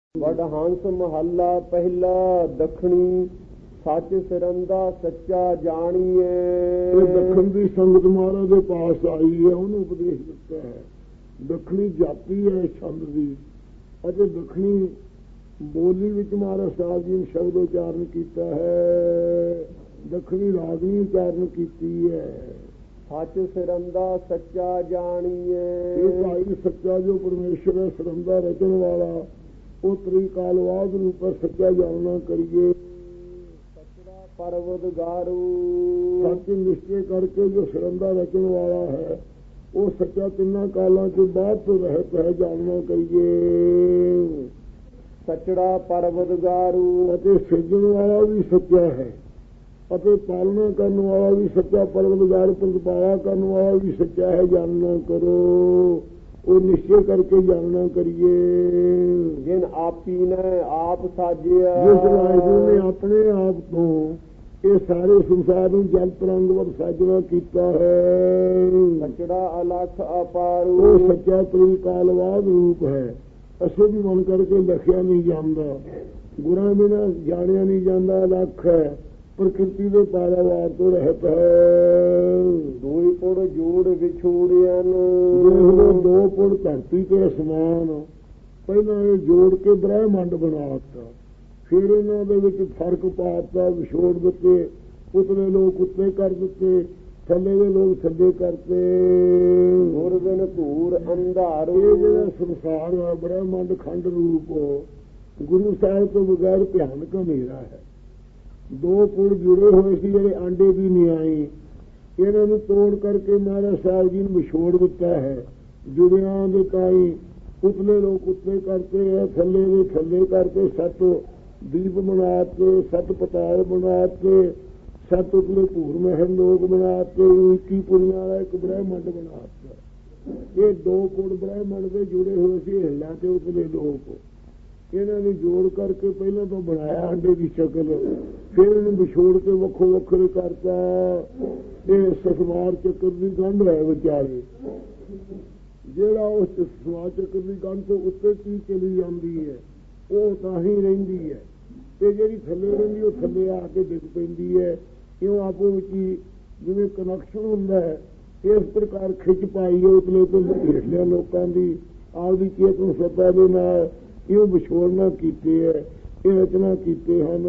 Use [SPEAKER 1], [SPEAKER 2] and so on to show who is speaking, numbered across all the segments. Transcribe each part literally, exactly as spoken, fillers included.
[SPEAKER 1] ਵਡਹੰਸ ਮਹੱਲਾ ਪਹਿਲਾ ਦੱਖਣੀ ਸੱਚ ਸਿਰੰਦਾ ਸੱਚਾ ਜਾਣੀਏ।
[SPEAKER 2] ਦੱਖਣ ਦੀ ਸੰਗਤ ਮਹਾਰਾਜ ਦੇ ਪਾਸ ਆਈ ਹੈ, ਉਹਨੂੰ ਉਪਦੇਸ਼ ਦਿੱਤਾ ਹੈ। ਦੱਖਣੀ ਜਾਤੀ ਹੈ ਛੰਦ ਦੀ, ਅਤੇ ਦੱਖਣੀ ਬੋਲੀ ਵਿੱਚ ਮਹਾਰਾਜ ਸਾਹਿਬ ਜੀ ਨੇ ਸ਼ਬਦ ਉਚਾਰਨ ਕੀਤਾ ਹੈ। ਦੱਖਣੀ ਰਾਗਨੀ ਉਚਾਰਨ ਕੀਤੀ ਹੈ।
[SPEAKER 1] ਸੱਚ ਸਿਰੰਦਾ ਸੱਚਾ ਜਾਣੀਏ।
[SPEAKER 2] ਇਹ ਭਾਈ ਸੱਚਾ ਜੋ ਪਰਮੇਸ਼ਰ ਹੈ, ਸਿਰੰਦਾ ਰਚਣ ਵਾਲਾ, ਉਹ ਤ੍ਰਿਕਾਲਵਾਦ ਰੂਪ ਸੱਚਾ ਜਾਣਨਾ ਕਰੀਏ।
[SPEAKER 1] ਸੱਚੜਾ ਪਰਵਦਗਾਰੂ
[SPEAKER 2] ਸੱਚ ਨਿਸ਼ਚੈ ਕਰਕੇ ਜੋ ਸਿਰੰਦਾ ਰਚਣ ਵਾਲਾ ਹੈ, ਉਹ ਸੱਚਾ ਤਿੰਨਾਂ ਕਾਲਾਂ ਤੋਂ ਬਾਅਦ ਤੋਂ ਰਹਿਤ ਹੈ, ਜਾਣਨਾ ਕਰੀਏ।
[SPEAKER 1] ਸੱਚੜਾ ਪਰਵਦਗਾਰੂ
[SPEAKER 2] ਅਤੇ ਸਿਰਜਣ ਵਾਲਾ ਵੀ ਸੱਚਾ ਹੈ, ਅਤੇ ਪਾਲਣਾ ਕਰਨ ਵਾਲਾ ਵੀ ਸੱਚਾ, ਪਰਵਦਗਾਰ ਪ੍ਰਤਪਾਲਾ ਕਰਨ ਵਾਲਾ ਵੀ ਸੱਚਾ ਹੈ, ਜਾਣਨਾ ਕਰੋ। ਉਹ ਨਿਸ਼ਚੈ ਕਰਕੇ ਜਾਣਨਾ ਕਰੀਏ।
[SPEAKER 1] ਜਿਨ ਆਪੀ ਨੇ ਆਪ ਸਾਜਿਆ,
[SPEAKER 2] ਜਿਸ ਵਾਹਿਗੁਰੂ ਨੇ ਆਪਣੇ ਆਪ ਤੋਂ ਇਹ ਸਾਰੇ ਸੰਸਾਰ ਨੂੰ ਜਲ ਤਰੰਗਵਰ ਸਾਜਣਾ ਕੀਤਾ ਹੈ।
[SPEAKER 1] ਸੱਚੜਾ ਅਲਖ ਅਪਾਰੂ
[SPEAKER 2] ਉਹ ਸੱਚਾ ਤ੍ਰਿਕਾਲਵਾਦ ਰੂਪ ਹੈ। ਅਸੀਂ ਵੀ ਮਨ ਕਰਕੇ ਲਿਖਿਆ ਨਹੀਂ ਜਾਂਦਾ, ਗੁਰਾਂ ਬਿਨਾਂ ਜਾਣਿਆ ਨਹੀਂ ਜਾਂਦਾ। ਅਲਖ ਹੈ, ਪ੍ਰਕਿਰਤੀ ਦੇ ਪਾਰਾਵਾਰ ਤੋਂ ਰਹਿਤ ਹੈ।
[SPEAKER 1] ਦੋਈ ਪੁੜ ਜੋੜ ਵਿਛੋੜਿਆ
[SPEAKER 2] ਨੂੰ ਦੋ ਪੁੜ ਧਰਤੀ ਤੇ ਅਸਮਾਨ, ਪਹਿਲਾਂ ਇਹ ਜੋੜ ਕੇ ਬ੍ਰਹਿਮੰਡ ਬਣਾ ਦਿੱਤਾ, ਫਿਰ ਇਹਨਾਂ ਦੇ ਵਿੱਚ ਫਰਕ ਪਾ ਦਿੱਤਾ, ਵਿਛੋੜ ਦਿੱਤੇ। ਉਤਲੇ ਲੋਕ ਉੱਤੇ ਕਰ ਦਿੱਤੇ, ਥੱਲੇ ਦੇ ਲੋਕ ਥੱਲੇ ਕਰਤੇ।
[SPEAKER 1] ਗੁਰ ਬਿਨ ਘੂਰ ਅੰਧਾਰੂ
[SPEAKER 2] ਇਹ ਜਿਹੜਾ ਸੰਸਾਰ ਹੈ, ਬ੍ਰਹਿਮੰਡ ਖੰਡ ਰੂਪ, ਗੁਰੂ ਸਾਹਿਬ ਤੋਂ ਬਗੈਰ ਭਿਆਨਕ ਹਨੇਰਾ ਹੈ। ਦੋ ਪੁੜ ਜੁੜੇ ਹੋਏ ਸੀ ਜਿਹੜੇ ਆਂਡੇ ਦੀ ਨਿਆਈ, ਇਹਨਾਂ ਨੂੰ ਤੋੜ ਕਰਕੇ ਮਹਾਰਾਜ ਸਾਹਿਬ ਜੀ ਨੂੰ ਵਿਛੋੜ ਦਿੱਤਾ ਹੈ। ਜੁੜਿਆਂ ਦੇ ਕਾਈ ਉਤਲੇ ਲੋਕ ਉੱਤੇ ਕਰਤੇ ਹੈ, ਥੱਲੇ ਦੇ ਥੱਲੇ ਕਰਕੇ ਸੱਤ ਦੀਪ ਬਣਾਤੇ, ਸੱਤ ਪਤਾਲ ਬਣਾਤੇ, ਸੱਤ ਉਤਲੇ ਭੂਰ ਮਹਿਲ ਲੋਕ ਬਣਾਤੇ, ਇੱਕੀ ਪੁਰੀਆਂ ਵਾਲਾ ਇੱਕ ਬ੍ਰਹਿਮੰਡ ਬਣਾਤਾ। ਇਹ ਦੋ ਪੁੜ ਬ੍ਰਹਿਮੰਡ ਦੇ ਜੁੜੇ ਹੋਏ ਸੀ, ਹਿੱਲਾਂ ਤੇ ਉਤਲੇ ਲੋਕ। ਇਹਨਾਂ ਨੂੰ ਜੋੜ ਕਰਕੇ ਪਹਿਲਾਂ ਤੋਂ ਬਣਾਇਆ ਆਂਡੇ ਦੀ ਸ਼ਕਲ, ਫਿਰ ਇਹਨੂੰ ਵਿਛੋੜ ਕੇ ਵੱਖੋ ਵੱਖਰੇ ਕਰਤਾ। ਇਹ ਸਸਮਾਰ ਚੱਕਰ ਦੀ ਗੰਢ ਹੈ ਵਿਚਾਰੇ, ਜਿਹੜਾ ਉਸ ਸਸਮਾਰ ਚੱਕਰ ਦੀ ਗੰਢ ਤੋਂ ਉੱਤੇ ਕੀ ਚਲੀ ਜਾਂਦੀ ਹੈ, ਉਹ ਤਾਂ ਹੀ ਰਹਿੰਦੀ ਹੈ, ਤੇ ਜਿਹੜੀ ਥੱਲੇ ਰਹਿੰਦੀ ਉਹ ਥੱਲੇ ਆ ਕੇ ਡਿੱਗ ਪੈਂਦੀ ਹੈ। ਕਿਉਂ ਆਪੋ ਵਿੱਚ ਹੀ ਜਿਵੇਂ ਕਨੈਕਸ਼ਨ ਹੁੰਦਾ ਹੈ, ਇਸ ਪ੍ਰਕਾਰ ਖਿੱਚ ਪਾਈ ਹੈ ਉਤਲੇ ਤੋਂ ਹੇਠਲਿਆਂ ਲੋਕਾਂ ਦੀ ਆਪਦੀ ਚੇਤਨ ਸੱਤਾ ਦੇ ਨਾਲ ਇਹ ਵਿਛੋੜਨਾ ਕੀਤੇ ਹੈ, ਇਹ ਰਚਨਾ ਕੀਤੇ ਹਨ।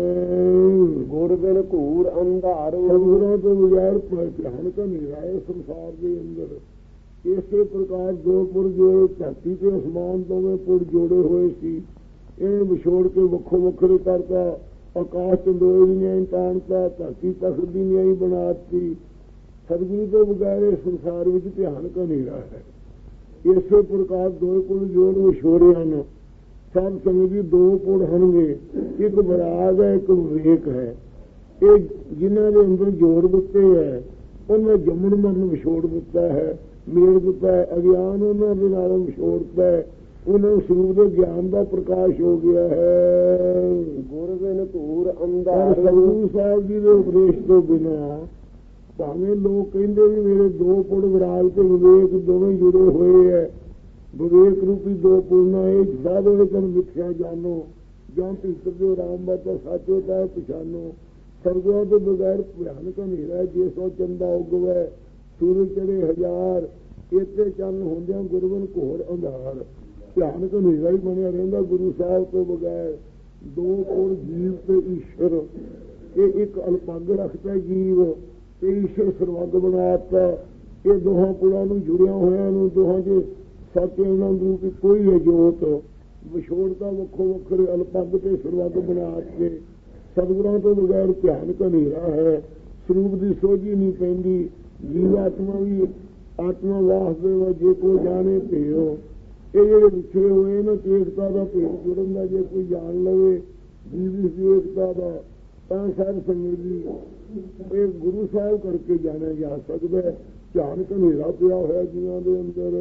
[SPEAKER 1] ਗੁਰ ਬਿਨ ਘੂਰ ਅੰਧਾਰੂ
[SPEAKER 2] ਗੁਰਾਂ ਤੋਂ ਬਗੈਰ ਭਿਆਨਕ ਹਨੇਰਾ ਹੈ ਸੰਸਾਰ ਦੇ ਅੰਦਰ। ਇਸੇ ਪ੍ਰਕਾਰ ਦੋ ਪੁੜ ਜੋੜੇ, ਧਰਤੀ ਤੇ ਅਸਮਾਨ ਦੋਵੇਂ ਪੁੜ ਜੋੜੇ ਹੋਏ ਸੀ, ਇਹਨੂੰ ਵਿਛੋੜ ਕੇ ਵੱਖੋ ਵੱਖਰੇ ਕਰਤਾ। ਆਕਾਸ਼ ਚੰਦੋਏ ਦੀ ਨਿਆਈ ਤਾਣਤਾ, ਧਰਤੀ ਤਖਤ ਦੀ ਨਿਆਈ ਬਣਾਤੀ। ਸਤਿਗੁਰੂ ਤੋਂ ਬਗੈਰ ਇਸ ਸੰਸਾਰ ਵਿੱਚ ਭਿਆਨਕ ਹਨੇਰਾ ਹੈ। ਇਸੇ ਪ੍ਰਕਾਰ ਦੋ ਪੁੜ ਜੋੜ ਵਿਛੋੜੇ ਹਨ। ਸਭ ਸੰਗਤ ਜੀ ਦੋ ਪੁੜ ਹੋਣਗੇ, ਇੱਕ ਵਿਰਾਗ ਹੈ, ਇੱਕ ਵਿਵੇਕ ਹੈ। ਇਹ ਜਿਨ੍ਹਾਂ ਦੇ ਅੰਦਰ ਜੋੜ ਦਿੱਤੇ ਹੈ, ਉਹਨਾਂ ਜੰਮਣ ਮਰਨ ਵਿਛੋੜ ਦਿੱਤਾ ਹੈ, ਮੇਲ ਦਿੱਤਾ ਹੈ। ਅਗਿਆਨ ਉਹਨਾਂ ਦੇ ਨਾਲ ਵਿਛੋੜਤਾ ਹੈ, ਉਹਨਾਂ ਨੂੰ ਸਰੂਪ ਦੇ ਗਿਆਨ ਦਾ ਪ੍ਰਕਾਸ਼ ਹੋ ਗਿਆ ਹੈ।
[SPEAKER 1] ਗੁਰ ਬਿਨ ਘੂਰ ਅੰਧਾਰੂ
[SPEAKER 2] ਸਤਿਗੁਰੂ ਸਾਹਿਬ ਜੀ ਦੇ ਉਪਦੇਸ਼ ਤੋਂ ਬਿਨਾਂ ਭਾਵੇਂ ਲੋਕ ਕਹਿੰਦੇ ਵੀ ਮੇਰੇ ਦੋ ਪੁੜ ਵਿਰਾਗ ਤੇ ਵਿਵੇਕ ਦੋਵੇਂ ਜੁੜੇ ਹੋਏ ਹੈ, ਵਿਵੇਕ ਰੂਪੀ ਦੋ ਪੁੜਨਾ ਇਹ ਸਾਧੋ ਤਨ ਮਿੱਥਿਆ ਜਾਨੋ, ਜਾਂ ਭੀਤਰ ਜੋ ਰਾਮ ਬਾਤਾ ਸੱਚ ਹੋਤਾ ਹੈ ਪਛਾਨੋ। ਸਰਗੁਆਂ ਤੋਂ ਬਗੈਰ ਭਿਆਨਕ ਹਨੇਰਾ, ਜੇ ਸੋ ਚੰਦਾ ਉਗਵੈ ਸੂਰਜ ਚੜੇ ਹਜ਼ਾਰ, ਇੱਥੇ ਚੰਨ ਹੁੰਦਿਆਂ ਗੁਰਬਨ ਘੋਰ ਅੰਧਾਰ। ਭਿਆਨਕ ਹਨੇਰਾ ਹੀ ਬਣਿਆ ਰਹਿੰਦਾ ਗੁਰੂ ਸਾਹਿਬ ਤੋਂ ਬਗੈਰ। ਦੋ ਪੁੜ ਜੀਵ ਤੇ ਈਸ਼ਵਰ, ਇਹ ਇੱਕ ਅਲਪੰਗ ਰੱਖਦਾ ਜੀਵ ਤੇ ਈਸ਼ਵਰ ਸਰਵੰਗ ਬਣਾਤਾ। ਇਹ ਦੋਹਾਂ ਪੁੜਾਂ ਨੂੰ ਜੁੜਿਆ ਹੋਇਆ ਨੂੰ ਦੋਹਾਂ ਦੇ ਸੱਚ ਆਨੰਦ ਰੂਪ ਕੋਈ ਹੈ ਜੋਤ, ਵਿਛੋੜਤਾ ਵੱਖੋ ਵੱਖਰੇ ਅਲਪੰਗ ਤੇ ਸਰਵੰਗ ਬਣਾ ਕੇ। ਸਤਿਗੁਰਾਂ ਤੋਂ ਬਗੈਰ ਭਿਆਨਕ ਹਨੇਰਾ ਹੈ, ਸਰੂਪ ਦੀ ਸੋਝੀ ਨਹੀਂ ਪੈਂਦੀ। ਜੀਵ ਆਤਮਾ ਵੀ ਆਤਮਾ ਵਾਸਦੇ ਜੇ ਕੋਈ ਜਾਣੇ ਭੇਓ। ਇਹ ਜਿਹੜੇ ਵਿਛੜੇ ਹੋਏ ਨਾ, ਏਕਤਾ ਦਾ ਭੇਦ ਜੁੜਨ ਦਾ ਜੇ ਕੋਈ ਜਾਣ ਲਵੇ, ਜੀਵ ਦੀ ਏਕਤਾ ਦਾ, ਤਾਂ ਸਾਧ ਸੰਗਤ ਜੀ ਇਹ ਗੁਰੂ ਸਾਹਿਬ ਕਰਕੇ ਜਾਣਿਆ ਜਾ ਸਕਦਾ। ਭਿਆਨਕ ਹਨੇਰਾ ਪਿਆ ਹੋਇਆ ਜਿਨ੍ਹਾਂ ਦੇ ਅੰਦਰ।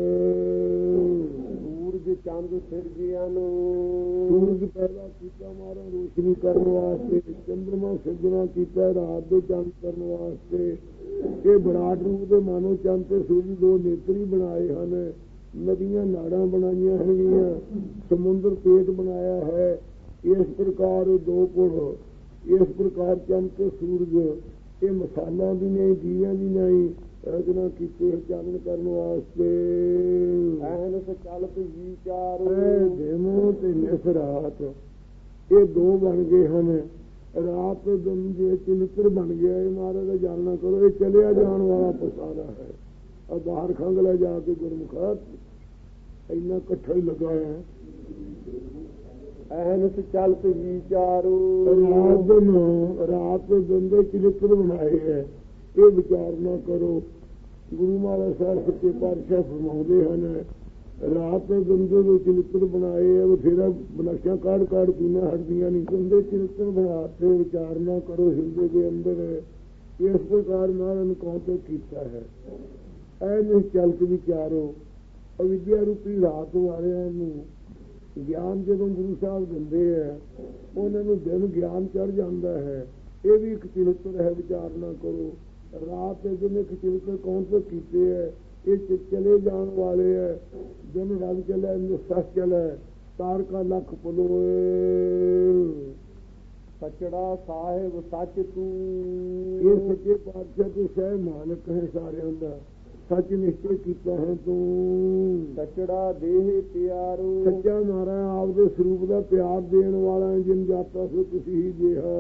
[SPEAKER 1] ਸੂਰਜ ਚੰਦ ਸਿਰਜਿਆ ਨੂੰ,
[SPEAKER 2] ਸੂਰਜ ਪੈਦਾ ਕੀਤਾ ਮਾਰਾ ਰੋਸ਼ਨੀ ਕਰਨ ਵਾਸਤੇ, ਚੰਦਰਮਾ ਸਿਰਜਣਾ ਕੀਤਾ ਰਾਤ ਦੇ ਚੰਦ ਕਰਨ ਵਾਸਤੇ। ਇਹ ਵਿਰਾਟ ਰੂਪ ਦੇ ਮਾਨੋ ਚੰਦ ਤੇ ਸੂਰਜ ਦੋ ਨੇਤਰੀ ਬਣਾਏ ਹਨ। ਨਦੀਆਂ ਨਾੜਾਂ ਬਣਾਈਆਂ ਹੈਗੀਆਂ, ਸਮੁੰਦਰ ਪੇਟ ਬਣਾਇਆ ਹੈ। ਇਸ ਪ੍ਰਕਾਰ ਦੋ ਪੁੜ, ਇਸ ਪ੍ਰਕਾਰ ਚੰਦ ਤੇ ਸੂਰਜ, ਇਹ ਮਸਾਲਾਂ ਦੀ ਨਹੀਂ, ਦੀਵਿਆਂ ਦੀ ਨਹੀਂ, ਰਚਨਾ ਕੀਤੇ ਚਾਨਣ ਕਰਨ ਵਾਸਤੇ।
[SPEAKER 1] ਐਨਸ ਚਲਤ ਵਿਚਾਰੂ
[SPEAKER 2] ਦੇਵੋ ਤੇ ਨਿਸ ਰਾਤ, ਇਹ ਦੋ ਬਣ ਗਏ ਹਨ। ਰਾਤ ਦਿਨ ਜੇ ਚਿਲਤਰ ਬਣ ਗਿਆ, ਇਹ ਮਹਾਰਾਜ ਦਾ ਜਾਣਨਾ ਕਰੋ, ਇਹ ਚਲਿਆ ਜਾਣ ਵਾਲਾ ਪਸਾਰਾ ਹੈ। ਆਧਾਰ ਖੰਗ ਲੈ ਜਾ ਕੇ ਗੁਰਮੁਖਾ ਇੰਨਾ ਇਕੱਠਾ ਹੀ ਲੱਗਾ ਹੈ।
[SPEAKER 1] ਐਨਸ ਚਲਤ ਵਿਚਾਰੂ
[SPEAKER 2] ਰਾਤ ਦਿਨ, ਰਾਤ ਦਿਨ ਦੇ ਚਿਲਤਰ ਬਣਾਏ ਹੈ, ਇਹ ਵਿਚਾਰ ਨਾ ਕਰੋ। ਗੁਰੂ ਮਹਾਰਾਜ ਸਾਹਿਬ ਸੱਚੇ ਪਾਤਸ਼ਾਹ ਫਰਮਾਉਂਦੇ ਹਨ, ਰਾਤ ਦਿਨ ਦੇ ਵਿੱਚ ਚਿਲਤਰ ਬਣਾਏ ਹੈ, ਬਥੇਰਾ ਬਨਕਸ਼ਾਂ ਕਾੜ ਕਾੜ ਪੀਣਾ ਹਟਦੀਆਂ ਨਹੀਂ, ਦਿੰਦੇ ਚਿਲਤਰ ਬਣਾ ਕੇ ਵਿਚਾਰ ਨਾ ਕਰੋ ਹਿਰਦੇ ਦੇ ਅੰਦਰ। ਇਸ ਪ੍ਰਕਾਰ ਮਹਾਰਾਜ ਨੇ ਕੌਣ ਤੋਂ ਕੀਤਾ ਹੈ। ਐਨ ਚਲਤ ਵਿਚਾਰੋ, ਅਵਿਦਿਆ ਰੂਪੀ ਰਾਤ ਵਾਲਿਆਂ ਨੂੰ ਗਿਆਨ ਜਦੋਂ ਗੁਰੂ ਸਾਹਿਬ ਦਿੰਦੇ ਹੈ, ਉਹਨਾਂ ਨੂੰ ਦਿਨ ਗਿਆਨ ਚੜ੍ਹ ਜਾਂਦਾ ਹੈ। ਇਹ ਵੀ ਇੱਕ ਚਿਲਤਰ ਹੈ, ਵਿਚਾਰ ਨਾ ਕਰੋ। ਰਾਤ ਦੇ ਦਿਨ ਇੱਕ ਚਿਲਤਰ ਕੌਣ ਤੋਂ ਕੀਤੇ ਹੈ, ਇਹ ਚਲੇ ਜਾਣ ਵਾਲੇ ਹੈ। ਦਿਨ ਰੰਗ ਚਲੇ, ਸੱਚ ਚਲੇ, ਤਾਰ ਕਾ ਲੱਖ ਪਲੋਏ।
[SPEAKER 1] ਸਚੜਾ ਸਾਹਿਬ ਸੱਚ ਤੂੰ,
[SPEAKER 2] ਇਹ ਸੱਚੇ ਪਾਤਸ਼ਾਹ ਤੇ ਸਹਿ ਮਾਲਕ ਹੈ ਸਾਰਿਆਂ ਦਾ, ਸੱਚ ਨਿਸ਼ਚੈ ਕੀਤਾ ਹੈ ਤੂੰ।
[SPEAKER 1] ਸਚੜਾ ਦੇਹ ਪਿਆਰੂ,
[SPEAKER 2] ਸੱਚਾ ਮਹਾਰਾਜ ਆਪ ਦੇ ਸਰੂਪ ਦਾ ਪਿਆਰ ਦੇਣ ਵਾਲਾ, ਜਿਨ ਜਾਤਾ ਸੋ ਤੁਸੀਂ ਹੀ ਜਿਹਾ।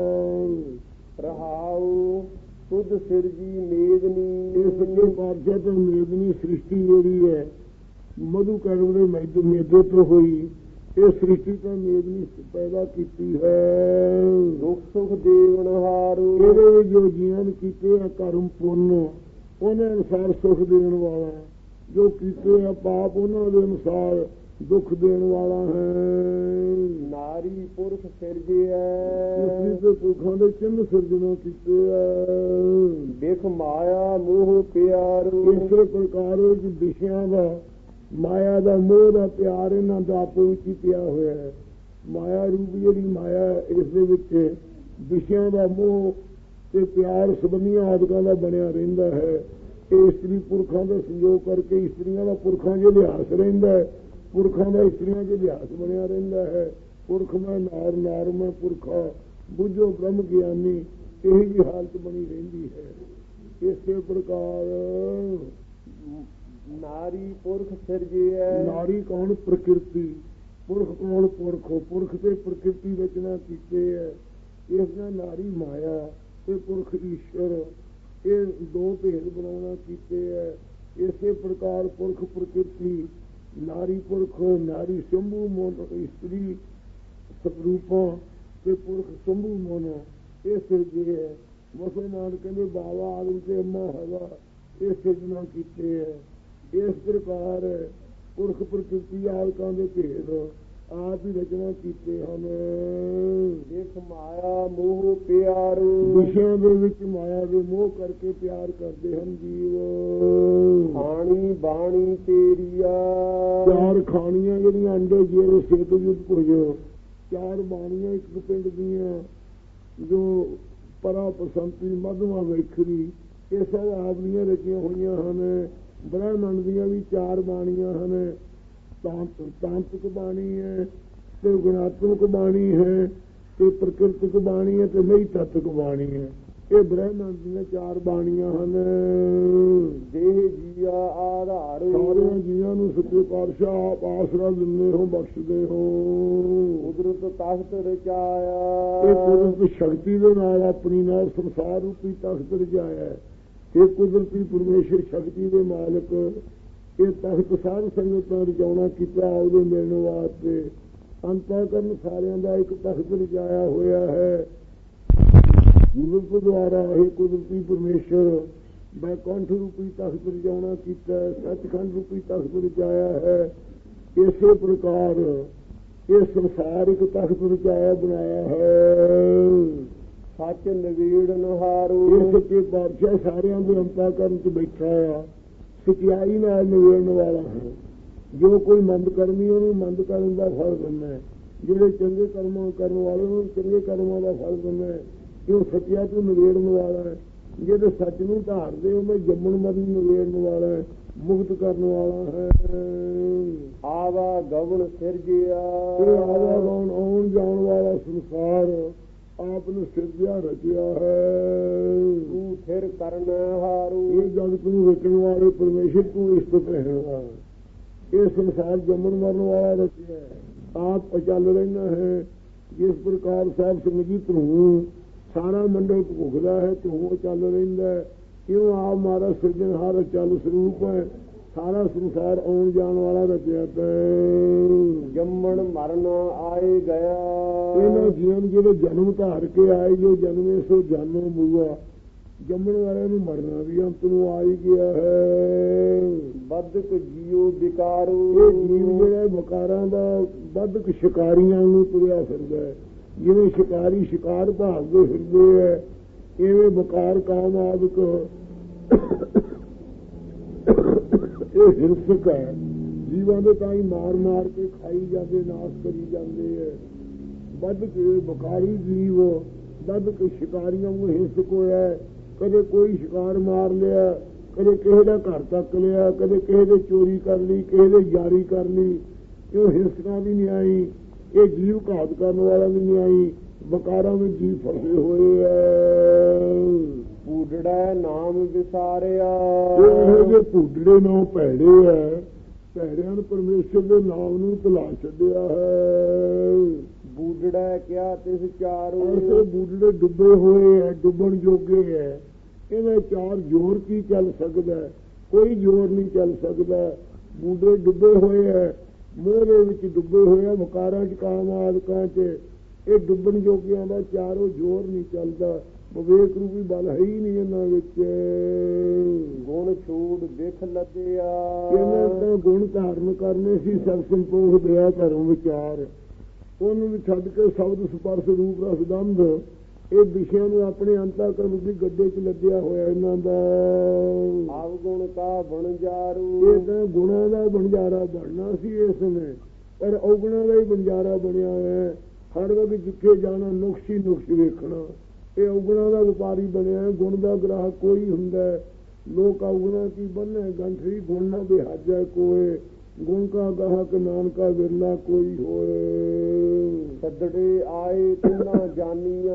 [SPEAKER 1] ਰਹਾਉ ਤੁਧ ਸਿਰਜੀ ਮੇਦਨੀ,
[SPEAKER 2] ਇਹ ਸੱਚੇ ਪਾਤਸ਼ਾਹ ਤੋਂ ਮੇਦਨੀ ਸ੍ਰਿਸ਼ਟੀ ਜਿਹੜੀ ਹੈ, ਮਧੂ ਕਰਮ ਦੇ ਮੈਦੇ ਮੇਦੇ ਤੋਂ ਹੋਈ। ਇਹ ਸ੍ਰਿਸ਼ਟੀ ਤਾਂ ਮੇਦਨੀ ਪੈਦਾ ਕੀਤੀ ਹੈ।
[SPEAKER 1] ਦੁੱਖ ਸੁਖ ਦੇਵਨ ਹਾਰੂ,
[SPEAKER 2] ਇਹਦੇ ਵਿੱਚ ਜੋ ਜੀਵਨ ਕੀਤੇ ਆ ਕਰਮ ਪੁੰਨ, ਉਹਨਾਂ ਅਨੁਸਾਰ ਸੁਖ ਦੇਣ ਵਾਲਾ, ਜੋ ਕੀਤੇ ਆ ਪਾਪ ਉਹਨਾਂ ਦੇ ਅਨੁਸਾਰ ਦੁੱਖ ਦੇਣ ਵਾਲਾ ਹੈ।
[SPEAKER 1] ਨਾਰੀ ਪੁਰਖ ਸਿਰਜਿਆ,
[SPEAKER 2] ਇਸਦੀ ਤੇ ਪੁਰਖਾਂ ਦੇ ਚਿੰਨ੍ਹ ਸਿਰਜਣਾ ਕੀਤੇ ਆ।
[SPEAKER 1] ਦੇਖ ਮਾਇਆ ਮੋਹ ਪਿਆਰੂ,
[SPEAKER 2] ਇਸੇ ਪ੍ਰਕਾਰ ਵਿੱਚ ਵਿਸ਼ਿਆਂ ਦਾ, ਮਾਇਆ ਦਾ, ਮੋਹ ਦਾ ਪਿਆਰ ਇਹਨਾਂ ਦਾ ਆਪੋ ਵਿੱਚ ਹੀ ਪਿਆ ਹੋਇਆ ਹੈ। ਮਾਇਆ ਰੂਪ ਜਿਹੜੀ ਮਾਇਆ, ਇਸ ਦੇ ਵਿੱਚ ਵਿਸ਼ਿਆਂ ਦਾ ਮੋਹ ਤੇ ਪਿਆਰ ਸਬੰਧੀਆਂ ਆਦਿਕਾਂ ਦਾ ਬਣਿਆ ਰਹਿੰਦਾ ਹੈ। ਇਹ ਇਸਤਰੀ ਪੁਰਖਾਂ ਦਾ ਸੰਯੋਗ ਕਰਕੇ ਇਸਤਰੀਆਂ ਦਾ ਪੁਰਖਾਂ 'ਚ ਲਿਹਾਸ ਰਹਿੰਦਾ ਹੈ, ਪੁਰਖਾਂ ਦਾ ਇਸਤਰੀਆਂ 'ਚ ਲਿਹਾਸ ਬਣਿਆ ਰਹਿੰਦਾ ਹੈ। ਪੁਰਖ ਮੈਂ ਨਾਰ, ਨਾਰ ਮੈਂ ਪੁਰਖਾ, ਬੁੱਝੋ ਬ੍ਰਹਮ ਗਿਆਨੀ, ਇਹੀ ਜਿਹੀ ਹਾਲਤ ਬਣੀ ਰਹਿੰਦੀ ਹੈ। ਇਸੇ ਪ੍ਰਕਾਰ
[SPEAKER 1] ਨਾਰੀ ਪੁਰਖ ਸਿਰਜਿਆ,
[SPEAKER 2] ਨਾਰੀ ਕੌਣ? ਪ੍ਰਕਿਰਤੀ। ਪੁਰਖ ਕੌਣ? ਪੁਰਖ। ਪੁਰਖ ਤੇ ਪ੍ਰਕਿਰਤੀ ਰਚਨਾ ਕੀਤੇ ਹੈ। ਇਸ ਨਾਲ ਨਾਰੀ ਮਾਇਆ ਤੇ ਪੁਰਖ ਈਸ਼ਵਰ, ਇਹ ਦੋ ਭੇਦ ਬਣਾਉਣਾ ਕੀਤੇ ਹੈ। ਇਸੇ ਪ੍ਰਕਾਰ ਪੁਰਖ ਪ੍ਰਕਿਰਤੀ, ਨਾਰੀ ਪੁਰਖ, ਨਾਰੀ ਸ਼ੰਭੂ ਮੋਨ, ਇਸਤਰੀ ਸਪਰੂਪਾਂ ਤੇ ਪੁਰਖ ਸ਼ੰਭੂ ਮੋਨ, ਇਹ ਸਿਰਜੇ ਹੈ। ਮੁਸਲਮਾਨ ਕਹਿੰਦੇ ਬਾਬਾ ਆਦਮ ਤੇ ਅੰਮਾ ਹਵਾ, ਇਹ ਸਿਰਜਣਾ ਕੀਤੇ ਹੈ। ਇਸ ਪ੍ਰਕਾਰ ਪੁਰਖ ਪ੍ਰਕਿਰਤੀ ਆਦਿਕਾਂ ਦੇ ਭੇਦ ਆਪ ਹੀ ਰਚਨਾ ਕੀਤੇ ਹਨ।
[SPEAKER 1] ਦੇਖ ਮਾਇਆ ਮੋਹ ਪਿਆਰੂ,
[SPEAKER 2] ਵਿਸ਼ਿਆਂ ਦੇ ਵਿੱਚ ਮਾਇਆ ਦੇ ਮੋਹ ਕਰਕੇ ਪਿਆਰ ਕਰਦੇ ਹਨ ਜੀਵ।
[SPEAKER 1] ਖਾਣੀ ਬਾਣੀ ਤੇਰੀਆ,
[SPEAKER 2] ਚਾਰ ਖਾਣੀਆਂ ਜਿਹੜੀਆਂ ਅੰਡੇ ਜਿਹੜੇ ਸੇਤ ਯੁੱਧ ਭੁਜ, ਚਾਰ ਬਾਣੀਆਂ ਇੱਕ ਪਿੰਡ ਦੀਆਂ, ਜੋ ਪਰਾ ਬਸੰਤੀ ਮਧੂਆ ਵੇਖਰੀ, ਇਹ ਸਭ ਆਪ ਦੀਆਂ ਰਚੀਆਂ ਹੋਈਆਂ ਹਨ। ਬ੍ਰਹਮੰਡ ਦੀਆਂ ਵੀ ਚਾਰ ਬਾਣੀਆਂ ਹਨ। ਤਾਂਤਿਕ ਬਾਣੀ ਹੈ ਤੇ ਗੁਣਾਤਮਕ ਬਾਣੀ ਹੈ ਤੇ ਪ੍ਰਕਿਰਤਿਕ ਬਾਣੀ ਹੈ ਤੇ ਮਈ ਤੱਤਕ ਬਾਣੀ ਹੈ। ਇਹ ਬ੍ਰਹਮੰਡ ਦੀਆਂ ਚਾਰ ਬਾਣੀਆਂ ਹਨ।
[SPEAKER 1] ਦੇਹ ਜੀਆ ਆਧਾਰ,
[SPEAKER 2] ਸਾਰਿਆਂ ਜੀਆਂ ਨੂੰ ਸੱਚੇ ਪਾਤਸ਼ਾਹ ਆਪ ਆਸਰਾ ਦਿੰਦੇ ਹੋ, ਬਖਸ਼ਦੇ ਹੋ।
[SPEAKER 1] ਕੁਦਰਤ ਤਖਤ ਰਚਾਇਆ,
[SPEAKER 2] ਇਹ ਕੁਦਰਤ ਸ਼ਕਤੀ ਦੇ ਨਾਲ ਆਪਣੀ ਨਾਲ ਸੰਸਾਰ ਰੂਪੀ ਤਖਤ ਰਚਾਇਆ ਹੈ। ਇਹ ਕੁਦਰਤੀ ਪਰਮੇਸ਼ਰ ਸ਼ਕਤੀ ਦੇ ਮਾਲਕ, ਇਹ ਤਖਤ ਸਾਧ ਸੰਗਤਾਂ ਰਚਾਉਣਾ ਕੀਤਾ ਉਹਦੇ ਮਿਲਣ ਵਾਸਤੇ। ਅੰਤःਕਰਨ ਸਾਰਿਆਂ ਦਾ ਇੱਕ ਤਖਤ ਰਚਾਇਆ ਹੋਇਆ ਹੈ ਕੁਦਰਤ ਦੁਆਰਾ। ਇਹ ਕੁਦਰਤੀ ਪਰਮੇਸ਼ਰ ਬੈਕੁੰਠ ਰੂਪੀ ਤਖਤ ਰਚਾਉਣਾ ਕੀਤਾ, ਸੱਚਖੰਡ ਰੂਪੀ ਤਖਤ ਰਚਾਇਆ ਹੈ। ਇਸੇ ਪ੍ਰਕਾਰ ਇਹ ਸੰਸਾਰ ਇੱਕ ਤਖਤ ਰਚਾਇਆ ਬਣਾਇਆ ਹੈ।
[SPEAKER 1] ਸੱਚ ਨਵੀੜਨ ਹਾਰੂ,
[SPEAKER 2] ਇਹ ਸੱਚੇ ਪਾਤਸ਼ਾਹ ਸਾਰਿਆਂ ਦੇ ਅੰਤःਕਰਨ 'ਚ ਬੈਠਾ ਆ, ਸਚਾਈ ਨਾਲ ਨਿਵੇੜਨ ਵਾਲਾ ਹੈ। ਜੋ ਕੋਈ ਮੰਦ ਕਰਮੀ ਉਹਨੂੰ ਮੰਦ ਕਰਨ ਦਾ ਫਲ ਦਿੰਦਾ ਹੈ, ਜਿਹੜੇ ਚੰਗੇ ਕਰਮ ਕਰਨ ਵਾਲੇ ਨੂੰ ਚੰਗੇ ਕਰਮਾਂ ਦਾ ਫਲ ਦਿੰਦਾ ਹੈ। ਉਹ ਸੱਚਿਆ ਤੋਂ ਨਿਵੇੜਨ ਵਾਲਾ ਹੈ। ਜਿਹੜੇ ਸੱਚ ਨੂੰ ਧਾਰਦੇ ਉਹਨੇ ਜੰਮਣ ਮਰਨ ਨਿਵੇੜਨ ਵਾਲਾ ਹੈ। ਮੁਕਤ ਕਰਨ ਵਾਲਾ ਹੈ।
[SPEAKER 1] ਆਵਾ ਗਵਨ ਸਿਰਜਿਆ
[SPEAKER 2] ਇਹ ਆਵਾਗਾਉਣ ਆਉਣ ਜਾਣ ਵਾਲਾ ਸੰਸਾਰ ਆਪ ਨੇ ਸਿਰਜਿਆ ਰਚਿਆ ਹੈ।
[SPEAKER 1] ਤੂੰ ਥਿਰ ਕਰਨ ਹਾਰੂ
[SPEAKER 2] ਇਹ ਜਗਤ ਨੂੰ ਰਚਣ ਵਾਲੇ ਪਰਮੇਸ਼ਰ ਤੂੰ ਇਸ ਤੋਂ ਪਹਿਣਾ ਇਹ ਸੰਸਾਰ ਜੰਮਣ ਮਰਨ ਵਾਲਾ ਰਚਿਆ ਆਪ ਅਚਲ ਰਹਿਣਾ ਹੈ। ਜਿਸ ਪ੍ਰਕਾਰ ਸਾਹਿਬ ਸਿੰਘ ਜੀ ਤੂੰ ਸਾਰਾ ਮੰਡਲ ਭੁਗਦਾ ਹੈ ਤੂੰ ਚੱਲ ਰਹਿੰਦਾ ਕਿਉਂ ਆਪ ਮਾਰਾ ਸਿਰਜਣਹਾਰ ਚੱਲ ਸਰੂਪ ਹੈ। ਸਾਰਾ ਸੰਸਾਰ ਆਉਣ ਜਾਣ ਵਾਲਾ ਰਚਿਆ ਤੇ
[SPEAKER 1] ਜੰਮਣ ਮਰਨ ਆਏ ਗਿਆ
[SPEAKER 2] ਇਹਨਾਂ ਜੀਵਨ ਜਿਹੜੇ ਜਨਮ ਧਾਰ ਕੇ ਆਏ ਜੋ ਜਨਮੇ ਸੋ ਜਾਨੋ ਬੂਆ ਜੰਮਣ ਵਾਲਿਆਂ ਨੂੰ ਮਰਨਾ ਵੀ ਅੰਤ ਨੂੰ ਆ ਹੀ ਗਿਆ ਹੈ।
[SPEAKER 1] ਬਦਕ ਜੀਉ ਵਿਕਾਰੂ
[SPEAKER 2] ਇਹ ਜੀਵ ਜਿਹੜਾ ਵਿਕਾਰਾਂ ਦਾ ਬਦਕ ਸ਼ਿਕਾਰੀਆਂ ਨੂੰ ਤੁਰਿਆ ਫਿਰਦਾ ਹੈ। ਜਿਵੇਂ ਸ਼ਿਕਾਰੀ ਸ਼ਿਕਾਰ ਭਾਲਦੇ ਫਿਰਦੇ ਹੈ ਇਵੇਂ ਵਿਕਾਰ ਕਾਮ ਆਦਿਕ ਇਹ ਹਿੰਸਕ ਹੈ। ਜੀਵਾਂ ਦੇ ਤਾਂ ਹੀ ਮਾਰ ਮਾਰ ਕੇ ਖਾਈ ਜਾਂਦੇ ਨਾਸ਼ ਕਰੀ ਜਾਂਦੇ ਹੈ। ਵੱਧ ਕੇ ਵਿਕਾਰੀ ਜੀਵ ਵੱਧ ਕੇ ਸ਼ਿਕਾਰੀਆਂ ਨੂੰ ਹਿੰਸਕ ਹੋਇਆ। ਕਦੇ ਕੋਈ ਸ਼ਿਕਾਰ ਮਾਰ ਲਿਆ ਕਦੇ ਕਿਸੇ ਦਾ ਘਰ ਤੱਕ ਲਿਆ ਕਦੇ ਕਿਸੇ ਦੇ ਚੋਰੀ ਕਰ ਲਈ ਕਿਸੇ ਦੇ ਯਾਰੀ ਕਰ ਲਈ। ਇਹ ਹਿੰਸਕਾਂ ਵੀ ਨਹੀਂ ਆਈ ਇਹ ਜੀਵ ਘਾਤ ਕਰਨ ਵਾਲਾ ਵੀ ਨਹੀਂ ਆਈ ਵਿਕਾਰਾਂ ਵਿੱਚ ਜੀਵ ਫਸੇ ਹੋਏ ਹੈ।
[SPEAKER 1] ਪੂਡੜਾ ਨਾਮ ਵਿਸਾਰਿਆ
[SPEAKER 2] ਇਹੋ ਜਿਹੇ ਪੂਡੜੇ ਨਾਮ ਭੈੜੇ ਹੈ। ਭੈੜਿਆਂ ਨੂੰ ਪਰਮੇਸ਼ਰ ਦੇ ਨਾਮ ਨੂੰ ਭੁਲਾ ਛੱਡਿਆ ਹੈ।
[SPEAKER 1] ਬੂਡੜਾ ਕਿਆ ਤਿਸ ਚਾਰੂ
[SPEAKER 2] ਐਸੇ ਬੂਡੜੇ ਡੁੱਬੇ ਹੋਏ ਹੈ ਡੁੱਬਣ ਜੋਗੇ ਹੈ। ਇਹਨਾਂ ਚਾਰ ਜ਼ੋਰ ਕੀ ਚੱਲ ਸਕਦਾ ਕੋਈ ਜ਼ੋਰ ਨਹੀਂ ਚੱਲ ਸਕਦਾ। ਬੂਡੇ ਡੁੱਬੇ ਹੋਏ ਹੈ ਮੋਹ ਦੇ ਵਿੱਚ ਡੁੱਬੇ ਹੋਏ ਆ ਵਿਕਾਰਾਂ ਚ ਕਾਮ ਆਦਿਕਾਂ ਚ ਇਹ ਡੁੱਬਣ ਜੋਗਿਆਂ ਦਾ ਚਾਰੋਂ ਜ਼ੋਰ ਨਹੀਂ ਚੱਲਦਾ। ਵਿਵੇਕ ਰੂਪੀ ਬਲ ਹੈ ਹੀ ਨਹੀਂ ਇਹਨਾਂ ਵਿੱਚ।
[SPEAKER 1] ਗੁਣ ਛੂੜ ਦੇਖ ਲੱਦਿਆ
[SPEAKER 2] ਇਹਨਾਂ ਤਾਂ ਗੁਣ ਧਾਰਨ ਕਰਨੇ ਸੀ ਸਭ ਸੰਤੋਖ ਦਿਆ ਧਰਮ ਵਿਚਾਰ ਉਹਨੂੰ ਵੀ ਛੱਡ ਕੇ ਸ਼ਬਦ ਸਪਰਸ਼ ਰੂਪ ਰਸ ਦੰਦ ਇਹ ਵਿਸ਼ਿਆਂ ਨੂੰ ਆਪਣੇ ਅੰਤःਕਰਨ ਦੀ ਗੱਡੇ ਚ ਲੱਦਿਆ ਹੋਇਆ ਇਹਨਾਂ ਦਾ।
[SPEAKER 1] ਆਵ ਗੁਣ ਕਾ ਬਣਜਾਰੂ
[SPEAKER 2] ਇਹ ਤਾਂ ਗੁਣਾਂ ਦਾ ਬਣਜਾਰਾ ਬਣਨਾ ਸੀ ਇਸ ਨੇ ਪਰ ਔਗੁਣਾਂ ਦਾ ਹੀ ਬਣਜਾਰਾ ਬਣਿਆ ਹੈ। ਹਰ ਵਕਤ ਜਿੱਥੇ ਜਾਣਾ ਨੁਕਸ ਹੀ ਨੁਕਸ ਵੇਖਣਾ ਇਹ ਔਗੁਣਾਂ ਦਾ ਵਪਾਰੀ ਬਣਿਆ। ਗੁਣ ਦਾ ਗ੍ਰਾਹਕ ਕੋਈ ਹੁੰਦਾ ਲੋਕ ਔਗੁਣਾਂ ਕੀ ਬੰਨੇ ਗੰਠਰੀ ਗੁਣ ਨਾ ਬਿਹਾਜੈ ਕੋਏ ਗੁਣ ਕਾ ਗਾਹਕ ਨਾਨਕਾ ਵਿਰਲਾ ਕੋਈ ਹੋਏ।
[SPEAKER 1] ਸੱਦੜੇ ਆਏ ਤਿੰਨਾ ਜਾਨੀਆਂ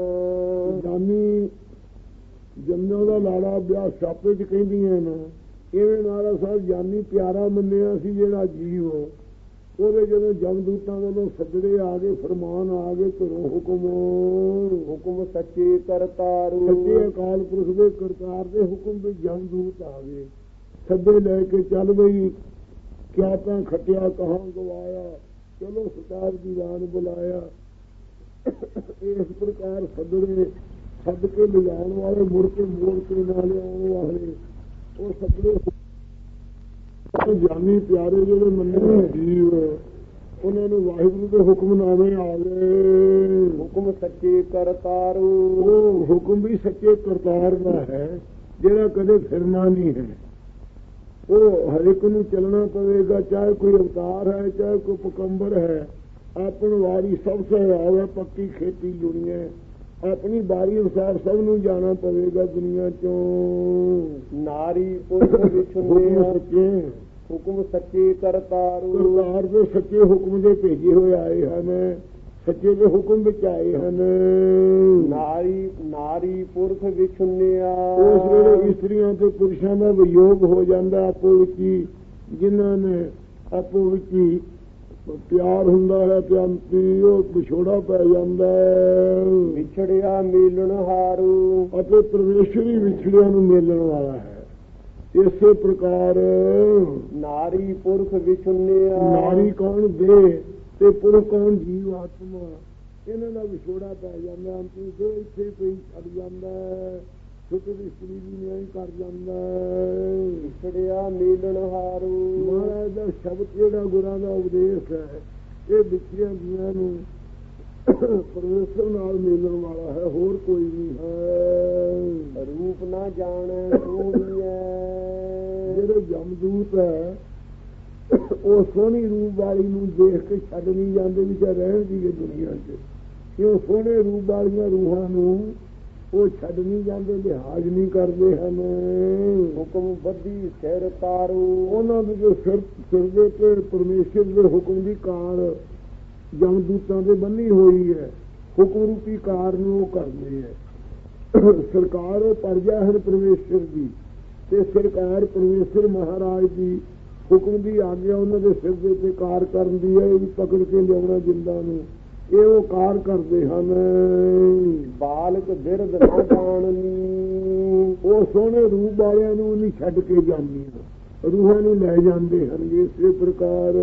[SPEAKER 2] ਜਾਨੀ ਜੰਨਾਂ ਦਾ ਲਾੜਾ ਵਿਆਹ ਛਾਪੇ ਚ ਕਹਿੰਦੀਆਂ ਨਾ ਇਵੇਂ ਮਹਾਰਾਜ ਸਾਹਿਬ ਜਾਨੀ ਪਿਆਰਾ ਮੰਨਿਆ ਸੀ ਜਿਹੜਾ ਜੀਵ ਉਹਦੇ ਜਦੋਂ ਜਮਦੂਤਾਂ ਵੱਲੋਂ ਸੱਦੜੇ ਆ ਗਏ ਫਰਮਾਨ ਆ ਗਏ ਘਰੋਂ ਹੁਕਮ
[SPEAKER 1] ਹੁਕਮ ਸੱਚੇ ਕਰਤਾਰੂ
[SPEAKER 2] ਸੱਚੇ ਅਕਾਲ ਪੁਰਖ ਦੇ ਕਰਤਾਰ ਦੇ ਹੁਕਮ ਦੇ ਜਮਦੂਤ ਆ ਗਏ ਸੱਦੇ ਲੈ ਕੇ ਚੱਲ ਬਈ ਕਿਆ ਤਾਂ ਖਟਿਆ ਕਹਾਂ ਗਵਾਇਆ ਚਲੋ ਸਰਕਾਰ ਦੀਵਾਨ ਬੁਲਾਇਆ। ਇਸ ਪ੍ਰਕਾਰ ਸੱਦੜੇ ਸੱਦ ਕੇ ਲਿਜਾਣ ਵਾਲੇ ਮੁੜ ਕੇ ਮੋੜ ਕੇ ਨਾ ਲਿਆਉਣ ਵਾਲੇ ਉਹ ਸੱਦੜੇ ਜਾਨੀ ਪਿਆਰੇ ਜਿਹੜੇ ਮੰਨੇ ਜੀਵ ਉਹਨਾਂ ਨੂੰ ਵਾਹਿਗੁਰੂ ਦੇ ਹੁਕਮਨਾਮੇ ਆ ਗਏ।
[SPEAKER 1] ਹੁਕਮ ਸੱਚੇ ਕਰਤਾਰੂ
[SPEAKER 2] ਉਹ ਹੁਕਮ ਵੀ ਸੱਚੇ ਕਰਤਾਰ ਦਾ ਹੈ ਜਿਹੜਾ ਕਦੇ ਫਿਰਨਾ ਨਹੀਂ ਹੈ। ਉਹ ਹਰ ਇੱਕ ਨੂੰ ਚੱਲਣਾ ਪਵੇਗਾ ਚਾਹੇ ਕੋਈ ਅਵਤਾਰ ਹੈ ਚਾਹੇ ਕੋਈ ਪਕੰਬਰ ਹੈ। ਆਪਣ ਵਾਰੀ ਸਭ ਸੇ ਆਵੇ ਪੱਕੀ ਖੇਤੀ ਦੁਨੀਆ ਆਪਣੀ ਬਾਰੀ ਅਨੁਸਾਰ ਸਭ ਨੂੰ ਜਾਣਾ ਪਵੇਗਾ ਦੁਨੀਆ ਚੋਂ।
[SPEAKER 1] ਨਾਰੀ ਪੁਰਖ ਵਿਛੁੰਨੇ
[SPEAKER 2] ਸੱਚੇ
[SPEAKER 1] ਹੁਕਮ ਸੱਚੇ ਕਰਤਾਰੂ
[SPEAKER 2] ਕਰਤਾਰ ਦੇ ਸੱਚੇ ਹੁਕਮ ਦੇ ਭੇਜੇ ਹੋਏ ਆਏ ਹਨ ਸੱਚੇ ਦੇ ਹੁਕਮ ਵਿੱਚ ਆਏ ਹਨ।
[SPEAKER 1] ਨਾਰੀ ਨਾਰੀ ਪੁਰਖ ਵਿਛੁੰਨਿਆ
[SPEAKER 2] ਉਸ ਵੇਲੇ ਇਸਤਰੀਆਂ ਤੇ ਪੁਰਸ਼ਾਂ ਦਾ ਵਿਯੋਗ ਹੋ ਜਾਂਦਾ ਆਪੋ ਵਿੱਚ ਹੀ ਜਿਨ੍ਹਾਂ ਨੇ ਆਪੋ ਵਿੱਚ ਹੀ ਪਿਆਰ ਹੁੰਦਾ ਹੈ ਤੇ ਅੰਤੀ ਉਹ ਵਿਛੋੜਾ ਪੈ ਜਾਂਦਾ
[SPEAKER 1] ਵਿਛੜਿਆ ਮੇਲਣ ਹਾਰੂ
[SPEAKER 2] ਅਤੇ ਪਰਮੇਸ਼ਵਰੀ ਵਿਛੜਿਆਂ ਨੂੰ ਮੇਲਣ ਵਾਲਾ ਹੈ। ਇਸੇ ਪ੍ਰਕਾਰ
[SPEAKER 1] ਨਾਰੀ ਪੁਰਖ ਵਿਛੁੰਨਿਆ
[SPEAKER 2] ਨਾਰੀ ਕੌਣ ਦੇ ਤੇ ਪੁਰਖ ਕੌਣ ਜੀਵ ਆਤਮਾ ਇਹਨਾਂ ਦਾ ਵਿਛੋੜਾ ਪੈ ਜਾਂਦਾ ਅੰਤੀ ਜੋ ਇੱਥੇ ਪਈ ਛੱਡ ਜਾਂਦਾ ਛੋਟੀ ਦੀ ਇਸਤਰੀ ਵੀ ਨਹੀਂ ਕਰ ਜਾਂਦਾ।
[SPEAKER 1] ਵਿਛੜਿਆ ਮੇਲਣ ਹਾਰੂ
[SPEAKER 2] ਮਹਾਰਾਜ ਦਾ ਸ਼ਬਦ ਜਿਹੜਾ ਗੁਰਾਂ ਦਾ ਉਪਦੇਸ਼ ਹੈ ਇਹ ਵਿਛੜਿਆਂ ਜੀਆਂ ਨੂੰ ਪਰਮੇਸ਼ਰ ਨਾਲ ਮਿਲਣ ਵਾਲਾ ਹੈ ਹੋਰ ਕੋਈ ਨਹੀਂ ਹੈ।
[SPEAKER 1] ਰੂਪ ਨਾ ਜਾਣੇ ਸੋਹਣੀਐ
[SPEAKER 2] ਜਿਹੜੇ ਜਮਦੂਤ ਹੈ ਉਹ ਸੋਹਣੀ ਰੂਪ ਵਾਲੀ ਨੂੰ ਦੇਖ ਕੇ ਛੱਡ ਨਹੀਂ ਜਾਂਦੇ ਵੀ ਚਾਹ ਰਹਿਣ ਦੀ ਦੁਨੀਆ 'ਚ ਕਿਉਂ ਸੋਹਣੇ ਰੂਪ ਵਾਲੀਆਂ ਰੂਹਾਂ ਨੂੰ ਉਹ ਛੱਡ ਨਹੀਂ ਜਾਂਦੇ, ਲਿਹਾਜ਼ ਨਹੀਂ ਕਰਦੇ ਹਨ।
[SPEAKER 1] ਹੁਕਮ ਬੱਧੀ ਸਿਰ ਤਾਰੂ,
[SPEAKER 2] ਉਹਨਾਂ ਦੇ ਜੋ ਸਿਰ ਸਿਰ ਦੇ ਤੇ ਪਰਮੇਸ਼ਰ ਦੇ ਹੁਕਮ ਦੀ ਕਾਰ ਜਮਦੂਤਾਂ ਦੇ ਬੰਨੀ ਹੋਈ ਹੈ, ਹੁਕਮ ਰੂਪੀ ਕਾਰ ਨੂੰ ਉਹ ਕਰਦੇ ਹੈ। ਸਰਕਾਰ ਉਹ ਪਰਜਾ ਹੈ ਪਰਮੇਸ਼ਰ ਦੀ, ਤੇ ਸਰਕਾਰ ਪਰਮੇਸ਼ਰ ਮਹਾਰਾਜ ਦੀ ਹੁਕਮ ਦੀ ਆਗਿਆ ਉਹਨਾਂ ਦੇ ਸਿਰ ਦੇ ਉੱਤੇ ਕਾਰ ਕਰਨ ਦੀ ਹੈ। ਇਹ ਵੀ ਪਕੜ ਕੇ ਲਿਆਉਣਾ ਜਿੰਦਾ ਨੂੰ, ਇਹ ਉਹ ਕਾਰ ਕਰਦੇ ਹਨ।
[SPEAKER 1] ਬਾਲਕ ਬਿਰਧ ਨਾ ਜਾਣਨੀ,
[SPEAKER 2] ਉਹ ਸੋਹਣੇ ਰੂਪ ਵਾਲਿਆਂ ਨੂੰ ਨਹੀਂ ਛੱਡ ਕੇ ਜਾਂਦੀਆਂ, ਰੂਹਾਂ ਨੂੰ ਲੈ ਜਾਂਦੇ ਹਨ। ਇਸੇ ਪ੍ਰਕਾਰ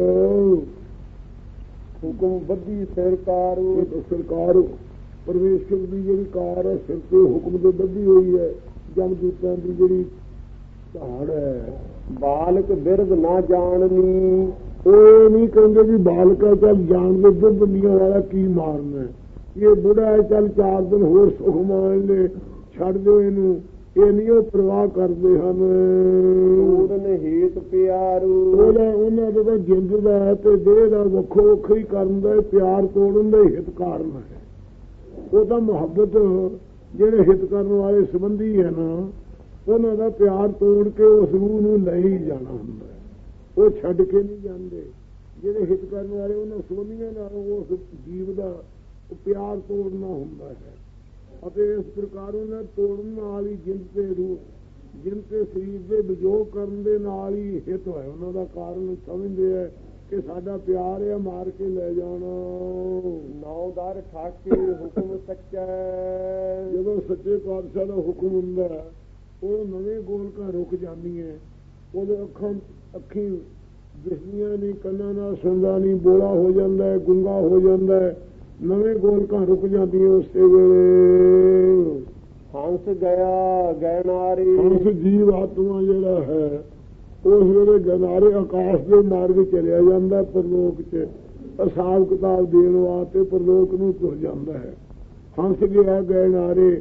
[SPEAKER 1] ਹੁਕਮ ਬੱਧੀ ਸਿਰ ਤਾਰੂ,
[SPEAKER 2] ਸਰਕਾਰ ਪਰਮੇਸ਼ਰ ਦੀ ਜਿਹੜੀ ਕਾਰ ਹੈ ਸਿਰ ਤੇ ਹੁਕਮ ਦੇ ਬੱਧੀ ਹੋਈ ਹੈ, ਜਮਦੂਤਾਂ ਦੀ ਜਿਹੜੀ ਧਾੜ ਹੈ।
[SPEAKER 1] ਬਾਲਕ ਬਿਰਧ ਨਾ ਜਾਣਨੀ,
[SPEAKER 2] ਉਹ ਨਹੀਂ ਕਹਿੰਦੇ ਵੀ ਬਾਲਕਾ ਚੱਲ ਜਾਣ ਦੇ ਦੁੱਧ ਦੁਨੀਆਂ ਵਾਲਾ ਕੀ ਮਾਰਨਾ, ਇਹ ਬੁੜਾ ਹੈ ਚੱਲ ਚਾਰ ਦਿਨ ਹੋਰ ਸੁਖ ਮਾਣ ਲੈ, ਛੱਡ ਦਿਓ ਇਹਨੂੰ, ਇਹ ਨਹੀਂ ਉਹ ਪਰਵਾਹ ਕਰਦੇ ਹਨ।
[SPEAKER 1] ਤੋੜਨ ਹੇਤ ਪਿਆਰੂ,
[SPEAKER 2] ਉਹਦਾ ਉਹਨਾਂ ਦਾ ਜਿੰਦ ਦਾ ਤੇ ਦੇਹ ਦਾ ਵੱਖੋ ਵੱਖਰੀ ਕਰਨ ਦਾ ਪਿਆਰ ਤੋੜਨ ਦਾ ਹਿਤ ਕਾਰਨ ਹੈ। ਉਹ ਤਾਂ ਮੁਹੱਬਤ ਜਿਹੜੇ ਹਿਤ ਕਰਨ ਵਾਲੇ ਸੰਬੰਧੀ ਹੈ ਨਾ, ਉਹਨਾਂ ਦਾ ਪਿਆਰ ਤੋੜ ਕੇ ਉਸ ਰੂਹ ਨੂੰ ਲੈ ਹੀ ਜਾਣਾ ਹੁੰਦਾ ਹੈ, ਉਹ ਛੱਡ ਕੇ ਨਹੀਂ ਜਾਂਦੇ। ਜਿਹੜੇ ਹਿਤ ਕਰਨ ਵਾਲੇ ਉਹਨਾਂ ਸੰਬੰਧੀਆਂ ਨਾਲ ਉਸ ਜੀਵ ਦਾ ਪਿਆਰ ਤੋੜਨਾ ਹੁੰਦਾ ਹੈ, ਅਤੇ ਇਸ ਪ੍ਰਕਾਰ ਉਹਨਾਂ ਤੋੜਨ ਨਾਲ ਹੀ ਜਿੰਦ ਤੇ ਰੂਹ, ਜਿੰਦ ਤੇ ਸਰੀਰ ਦੇ ਵਿਜੋਗ ਕਰਨ ਦੇ ਨਾਲ ਹੀ ਹਿਤ ਹੋਇਆ। ਉਹਨਾਂ ਦਾ ਕਾਰਨ ਸਮਝਦੇ ਹੈ ਕਿ ਸਾਡਾ ਪਿਆਰ ਹੈ, ਮਾਰ ਕੇ ਲੈ ਜਾਣਾ।
[SPEAKER 1] ਨੌ ਦਰ ਠਾਕੇ ਹੁਕਮ ਸੱਚਾ,
[SPEAKER 2] ਜਦੋਂ ਸੱਚੇ ਪਾਤਸ਼ਾਹ ਦਾ ਹੁਕਮ ਹੁੰਦਾ ਉਹ ਨਵੇਂ ਗੋਲਕਾਂ ਰੁਕ ਜਾਂਦੀਆਂ, ਉਹਦੇ ਅੱਖਾਂ ਅੱਖੀ ਦਿਸਦੀਆਂ ਨਹੀਂ, ਕੰਨਾਂ ਨਾਲ ਸੁਣਦਾ ਨਹੀਂ, ਬੋਲਾ ਹੋ ਜਾਂਦਾ ਹੈ, ਗੁੰਗਾ ਹੋ ਜਾਂਦਾ ਹੈ, ਨਵੇਂ ਗੋਲਕਾਂ ਰੁਕ ਜਾਂਦੀਆਂ। ਉਸੇ ਵੇਲੇ
[SPEAKER 1] ਹੰਸ ਗਿਆ ਗੈਨਾਰੀ,
[SPEAKER 2] ਹੰਸ ਜੀਵ ਆਤਮਾ ਜਿਹੜਾ ਹੈ ਉਸ ਵੇਲੇ ਗਨਾਰੇ ਆਕਾਸ਼ ਦੇ ਮਾਰਗ ਚਲਿਆ ਜਾਂਦਾ, ਪਰਲੋਕ ਚ ਹਿਸਾਬ ਕਿਤਾਬ ਦੇਣ ਵਾਸਤੇ ਪਰਲੋਕ ਨੂੰ ਤੁਰ ਜਾਂਦਾ ਹੈ। ਹੰਸ ਗਿਆ ਗੈਨਾਰੇ,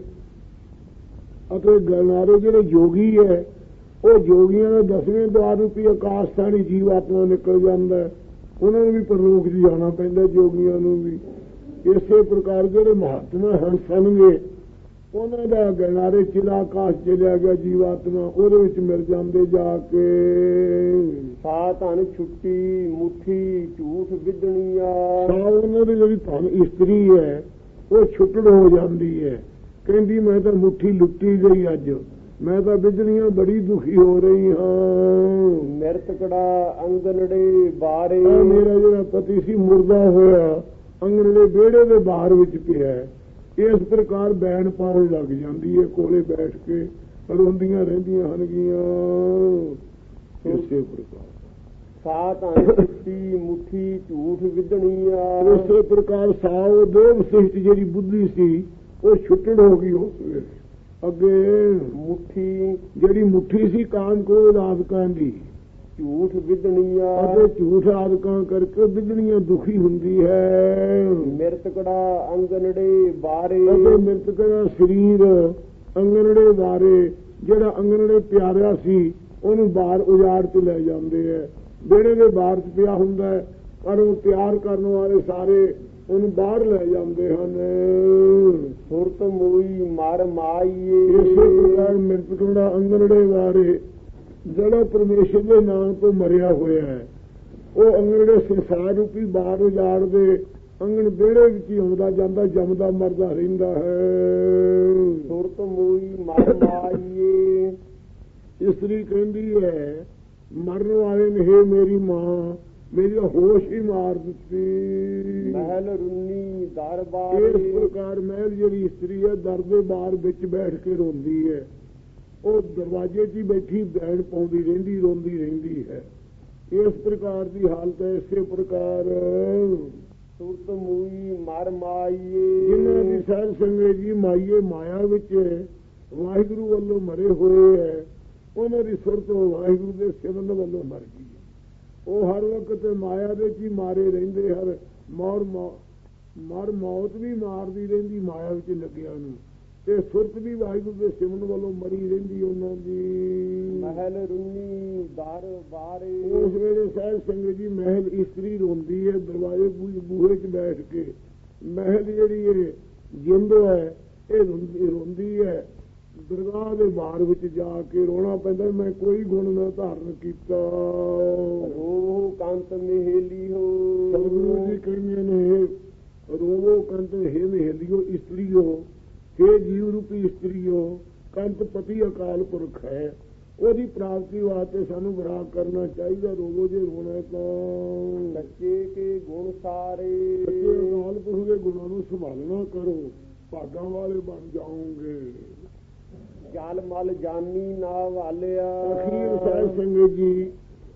[SPEAKER 2] ਅਤੇ ਗੈਨਾਰੇ ਜਿਹੜੇ ਯੋਗੀ ਹੈ ਉਹ ਯੋਗੀਆਂ ਦੇ ਦਸਵੇਂ ਦੁਆਰ ਰੂਪੀ ਆਕਾਸ਼ ਥਾਣੀ ਜੀਵ ਆਤਮਾ ਨਿਕਲ ਜਾਂਦਾ, ਉਹਨਾਂ ਨੂੰ ਵੀ ਪਰਲੋਕ 'ਚ ਜਾਣਾ ਪੈਂਦਾ, ਯੋਗੀਆਂ ਨੂੰ ਵੀ। ਇਸੇ ਪ੍ਰਕਾਰ ਜਿਹੜੇ ਮਹਾਤਮਾ ਹੰਸ ਸਨਗੇ ਉਹਨਾਂ ਦਾ ਗੈਨਾਰੇ ਚਿਲਾ ਆਕਾਸ਼ ਚਲਿਆ ਗਿਆ ਜੀਵਾਤਮਾ, ਉਹਦੇ ਵਿੱਚ ਮਿਲ ਜਾਂਦੇ ਜਾ ਕੇ।
[SPEAKER 1] ਸਾ ਧਨ ਛੁੱਟੀ ਮੁੱਠੀ ਝੂਠ ਵਿਦਣੀਆ,
[SPEAKER 2] ਸਾ ਉਹਨਾਂ ਦੀ ਜਿਹੜੀ ਧਨ ਇਸਤਰੀ ਹੈ ਉਹ ਛੁੱਟੜ ਹੋ ਜਾਂਦੀ ਹੈ, ਕਹਿੰਦੀ ਮੈਂ ਤਾਂ ਮੁੱਠੀ ਲੁੱਟੀ ਗਈ, ਅੱਜ ਮੈਂ ਤਾਂ ਵਿਦਣੀਆਂ ਬੜੀ ਦੁਖੀ ਹੋ ਰਹੀ ਹਾਂ।
[SPEAKER 1] ਮਿਰਤਕੜਾ ਅੰਗਨੜੇ ਬਾਰੇ,
[SPEAKER 2] ਮੇਰਾ ਜਿਹੜਾ ਪਤੀ ਸੀ ਮੁਰਦਾ ਹੋਇਆ ਅੰਗਨੜੇ ਵਿਹੜੇ ਦੇ ਬਾਹਰ ਵਿੱਚ ਪਿਆ। ਇਸ ਪ੍ਰਕਾਰ ਬੈਣ ਪਾਉਣ ਲੱਗ ਜਾਂਦੀ ਹੈ, ਕੋਲੇ ਬੈਠ ਕੇ ਰੋਂਦੀਆਂ ਰਹਿੰਦੀਆਂ ਹਨਗੀਆਂ। ਇਸੇ ਪ੍ਰਕਾਰ
[SPEAKER 1] ਸਾ ਧਨ ਛੁੱਟੀ ਮੁੱਠੀ ਝੂਠ ਵਿਦਣੀਆ,
[SPEAKER 2] ਇਸੇ ਪ੍ਰਕਾਰ ਸਾ ਉਹ ਦੋ ਵਿਸ਼ਿਸ਼ਟ ਜਿਹੜੀ ਬੁੱਧੀ ਸੀ ਉਹ ਛੁੱਟੜ ਹੋ ਗਈ ਉਸ ਵੇਲੇ। ਅੱਗੇ
[SPEAKER 1] ਮੁੱਠੀ
[SPEAKER 2] ਜਿਹੜੀ ਮੁੱਠੀ ਸੀ ਕਾਮ ਕ੍ਰੋਧ ਆਦਿਕਾਂ ਦੀ,
[SPEAKER 1] ਝੂਠ ਵਿਦਣੀਆ,
[SPEAKER 2] ਅਤੇ ਝੂਠ ਆਦਿਕਾਂ ਕਰਕੇ ਵਿਦਣੀਆਂ ਦੁਖੀ ਹੁੰਦੀ ਹੈ।
[SPEAKER 1] ਮਿਰਤਕੜਾ ਅੰਗਨੜੇ ਬਾਰੇ,
[SPEAKER 2] ਅਤੇ ਮਿਰਤਕੜਾ ਸਰੀਰ ਅੰਗਨੜੇ ਬਾਰੇ, ਜਿਹੜਾ ਅੰਗਨੜੇ ਪਿਆਰਿਆ ਸੀ ਉਹਨੂੰ ਬਾਹਰ ਉਜਾੜ ਤੇ ਲੈ ਜਾਂਦੇ ਹੈ, ਵਿਹੜੇ ਦੇ ਬਾਹਰ ਚ ਪਿਆ ਹੁੰਦਾ ਹੈ, ਪਰ ਉਹ ਤਿਆਰ ਕਰਨ ਵਾਲੇ ਸਾਰੇ ਉਹਨੂੰ ਬਾਹਰ ਲੈ ਜਾਂਦੇ ਹਨ।
[SPEAKER 1] ਸੁਰਤ ਮੋਈ ਮਰ ਮਾਈਏ,
[SPEAKER 2] ਇਸੇ ਪ੍ਰਕਾਰ ਮਿਰਤਕੜਾ ਅੰਗਨੜੇ ਬਾਰੇ ਜਿਹੜਾ ਪਰਮੇਸ਼ਰ ਦੇ ਨਾਮ ਤੋਂ ਮਰਿਆ ਹੋਇਆ ਹੈ ਉਹ ਅੰਗਨੜੇ ਸੰਸਾਰ ਰੂਪੀ ਬਾਹਰ ਉਜਾੜ ਦੇ ਅੰਗਣ ਵਿਹੜੇ ਵਿੱਚ ਹੀ ਆਉਂਦਾ ਜਾਂਦਾ, ਜੰਮਦਾ ਮਰਦਾ ਰਹਿੰਦਾ ਹੈ।
[SPEAKER 1] ਸੁਰਤ ਮੋਈ ਮਰ ਮਾਈਏ,
[SPEAKER 2] ਇਸਤਰੀ ਕਹਿੰਦੀ ਹੈ ਮਰਨ ਵਾਲੇ ਨੇ ਹੇ ਮੇਰੀ ਮਾਂ ਮੇਰੀ ਹੋਸ਼ ਹੀ ਮਾਰ ਦਿੱਤੀ।
[SPEAKER 1] ਮਹਿਲ ਰੁੰਨੀ ਦਰ ਬਾਰ,
[SPEAKER 2] ਇਸ ਪ੍ਰਕਾਰ ਮਹਿਲ ਜਿਹੜੀ ਇਸਤਰੀ ਹੈ ਦਰ ਦੇ ਬਾਹਰ ਵਿੱਚ ਬੈਠ ਕੇ ਰੋਂਦੀ ਹੈ, ਉਹ ਦਰਵਾਜ਼ੇ 'ਚ ਹੀ ਬੈਠੀ ਬੈਣ ਪਾਉਂਦੀ ਰਹਿੰਦੀ, ਰੋਂਦੀ ਰਹਿੰਦੀ ਹੈ। ਇਸ ਪ੍ਰਕਾਰ ਦੀ ਹਾਲਤ ਹੈ। ਇਸੇ ਪ੍ਰਕਾਰ
[SPEAKER 1] ਸੁਰਤ ਮੂਈ ਮਰ ਮਾਈਏ,
[SPEAKER 2] ਜਿਨ੍ਹਾਂ ਦੀ ਸਾਧ ਸੰਗਤ ਜੀ ਮਾਈਏ ਮਾਇਆ ਵਿੱਚ ਵਾਹਿਗੁਰੂ ਵੱਲੋਂ ਮਰੇ ਹੋਏ ਹੈ, ਉਹਨਾਂ ਦੀ ਸੁਰਤ ਵਾਹਿਗੁਰੂ ਦੇ ਸਿਮਰਨ ਵੱਲੋਂ ਮਰ ਗਈ। ਉਹ ਹਰ ਵਕਤ ਮਾਇਆ ਦੇ 'ਚ ਹੀ ਮਾਰੇ ਰਹਿੰਦੇ ਹਨ, ਮੌਰ ਮਰ ਮੌਤ ਵੀ ਮਾਰਦੀ ਰਹਿੰਦੀ ਮਾਇਆ ਵਿੱਚ ਲੱਗਿਆ ਨੂੰ, ਤੇ ਸੁਰਤ ਵੀ ਵਾਹਿਗੁਰੂ ਦੇ ਸਿਮਰਨ ਵੱਲੋਂ ਮਰੀ ਰਹਿੰਦੀ ਉਹਨਾਂ ਦੀ।
[SPEAKER 1] ਮਹਿਲ ਰੁੰਨੀ ਦਰ ਬਾਰੇ,
[SPEAKER 2] ਉਸ ਵੇਲੇ ਸਾਧ ਸੰਗਤ ਜੀ ਮਹਿਲ ਇਸਤਰੀ ਰੋਂਦੀ ਹੈ ਦਰਵਾਜ਼ੇ ਬੂਹੇ 'ਚ ਬੈਠ ਕੇ। ਮਹਿਲ ਜਿਹੜੀ ਹੈ ਜਿੰਦ ਹੈ ਇਹ ਰੋਂਦੀ ਰੋਂਦੀ ਹੈ। ਦਰਗਾਹ ਦੇ ਬਾਰ ਵਿੱਚ ਜਾ ਕੇ ਰੋਣਾ ਪੈਂਦਾ, ਮੈਂ ਕੋਈ ਗੁਣ ਨਾ ਧਾਰਨ ਕੀਤਾ।
[SPEAKER 1] ਰੋਹ ਕੰਤ ਮਹੇਲੀ ਹੋ।
[SPEAKER 2] ਸਤਿਗੁਰੂ ਜੀ ਕਹਿੰਦੇ ਨੇ, ਰੋਵੋ ਕੰਤ ਹੇ ਮਹੇਲਿਓ ਇਸਤਰੀਓ, ਹੇ ਜੀਵ ਰੂਪੀ ਇਸਤਰੀਓ, ਕੰਤ ਪਤੀ ਅਕਾਲ ਪੁਰਖ ਹੈ, ਉਹਦੀ ਪ੍ਰਾਪਤੀ ਵਾਸਤੇ ਸਾਨੂੰ ਵਿਰਾਗ ਕਰਨਾ ਚਾਹੀਦਾ। ਰੋਵੋ ਜੇ ਰੋਣਾ ਤਾਂ।
[SPEAKER 1] ਸੱਚੇ ਕੇ ਗੁਣ ਸਾਰੇ।
[SPEAKER 2] ਸੱਚੇ ਅਕਾਲ ਪੁਰਖ ਦੇ ਗੁਣਾਂ ਨੂੰ ਸੰਭਾਲਣਾ ਕਰੋ, ਭਾਗਾਂ ਵਾਲੇ ਬਣ ਜਾਓਗੇ।
[SPEAKER 1] ਜਲ ਮਲ ਜਾਨੀ ਨਾ ਵਾਲਿਆ।
[SPEAKER 2] ਅਖੀਰ ਸਾਹਿਬ ਸੰਗਤ ਜੀ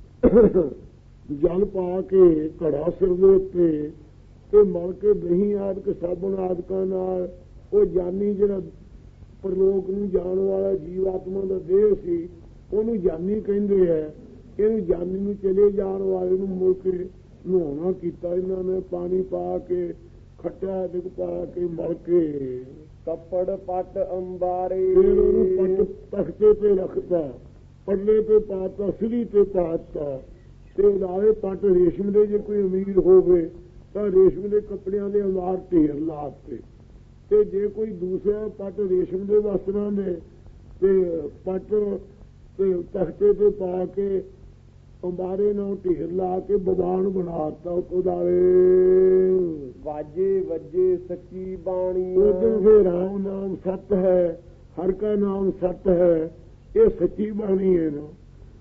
[SPEAKER 2] ਜਲ ਪਾ ਕੇ ਘੜਾ ਸਿਰ ਦੇ ਉੱਤੇ ਤੇ ਮਲ ਕੇ ਦਹੀਂ ਆਦਿਕ ਸਾਬਣ ਆਦਿਕਾਂ ਨਾਲ ਉਹ ਜਾਨੀ ਜਿਹੜਾ ਪਰਲੋਕ ਨੂੰ ਜਾਣ ਵਾਲਾ ਜੀਵ ਆਤਮਾ ਦਾ ਦੇਹ ਸੀ, ਉਹਨੂੰ ਜਾਨੀ ਕਹਿੰਦੇ ਹੈ। ਇਹਨੂੰ ਜਾਨੀ ਨੂੰ ਚਲੇ ਜਾਣ ਵਾਲੇ ਨੂੰ ਮੁੜ ਕੇ ਨਹਾਉਣਾ ਕੀਤਾ ਇਹਨਾਂ ਨੇ, ਪਾਣੀ ਪਾ ਕੇ ਖੱਟਾ ਆਦਿਕ ਪਾ ਕੇ ਮਲ ਕੇ।
[SPEAKER 1] ਕੱਪੜ ਪੱਟ ਅੰਬਾਰੇ।
[SPEAKER 2] ਫਿਰ ਉਹਨੂੰ ਪੱਟ ਤਖਤੇ ਤੇ ਰੱਖਤਾ, ਪੱਲੇ ਤੇ ਪਾਤਾ, ਸਿਰੀ ਤੇ ਪਾਤਾ ਤੇ ਨਾਲੇ ਪੱਟ ਰੇਸ਼ਮ ਦੇ। ਜੇ ਕੋਈ ਅਮੀਰ ਹੋਵੇ ਤਾਂ ਰੇਸ਼ਮ ਦੇ ਕੱਪੜਿਆਂ ਦੇ ਅੰਬਾਰ ਢੇਰ ਲਾਤੇ, ਤੇ ਜੇ ਕੋਈ ਦੂਸਰਾ ਪੱਟ ਰੇਸ਼ਮ ਦੇ ਵਸਤਰਾਂ ਦੇ ਤੇ ਪੱਟ ਤੇ ਤਖਤੇ ਤੇ ਪਾ ਕੇ ਅੰਬਾਰੇ ਨਾਲ ਢੇਰ ਲਾ ਕੇ ਬਵਾਨ ਬਣਾਤਾ ਉਹਦਾਵੇ।
[SPEAKER 1] ਵਾਜੇ ਵੱਜੇ ਸੱਚੀ ਬਾਣੀ।
[SPEAKER 2] ਉਦੋਂ ਫਿਰ ਰਾਮ ਨਾਮ ਸੱਤ ਹੈ, ਹਰ ਕਾ ਨਾਮ ਸੱਤ ਹੈ, ਇਹ ਸੱਚੀ ਬਾਣੀ ਹੈ ਨਾ।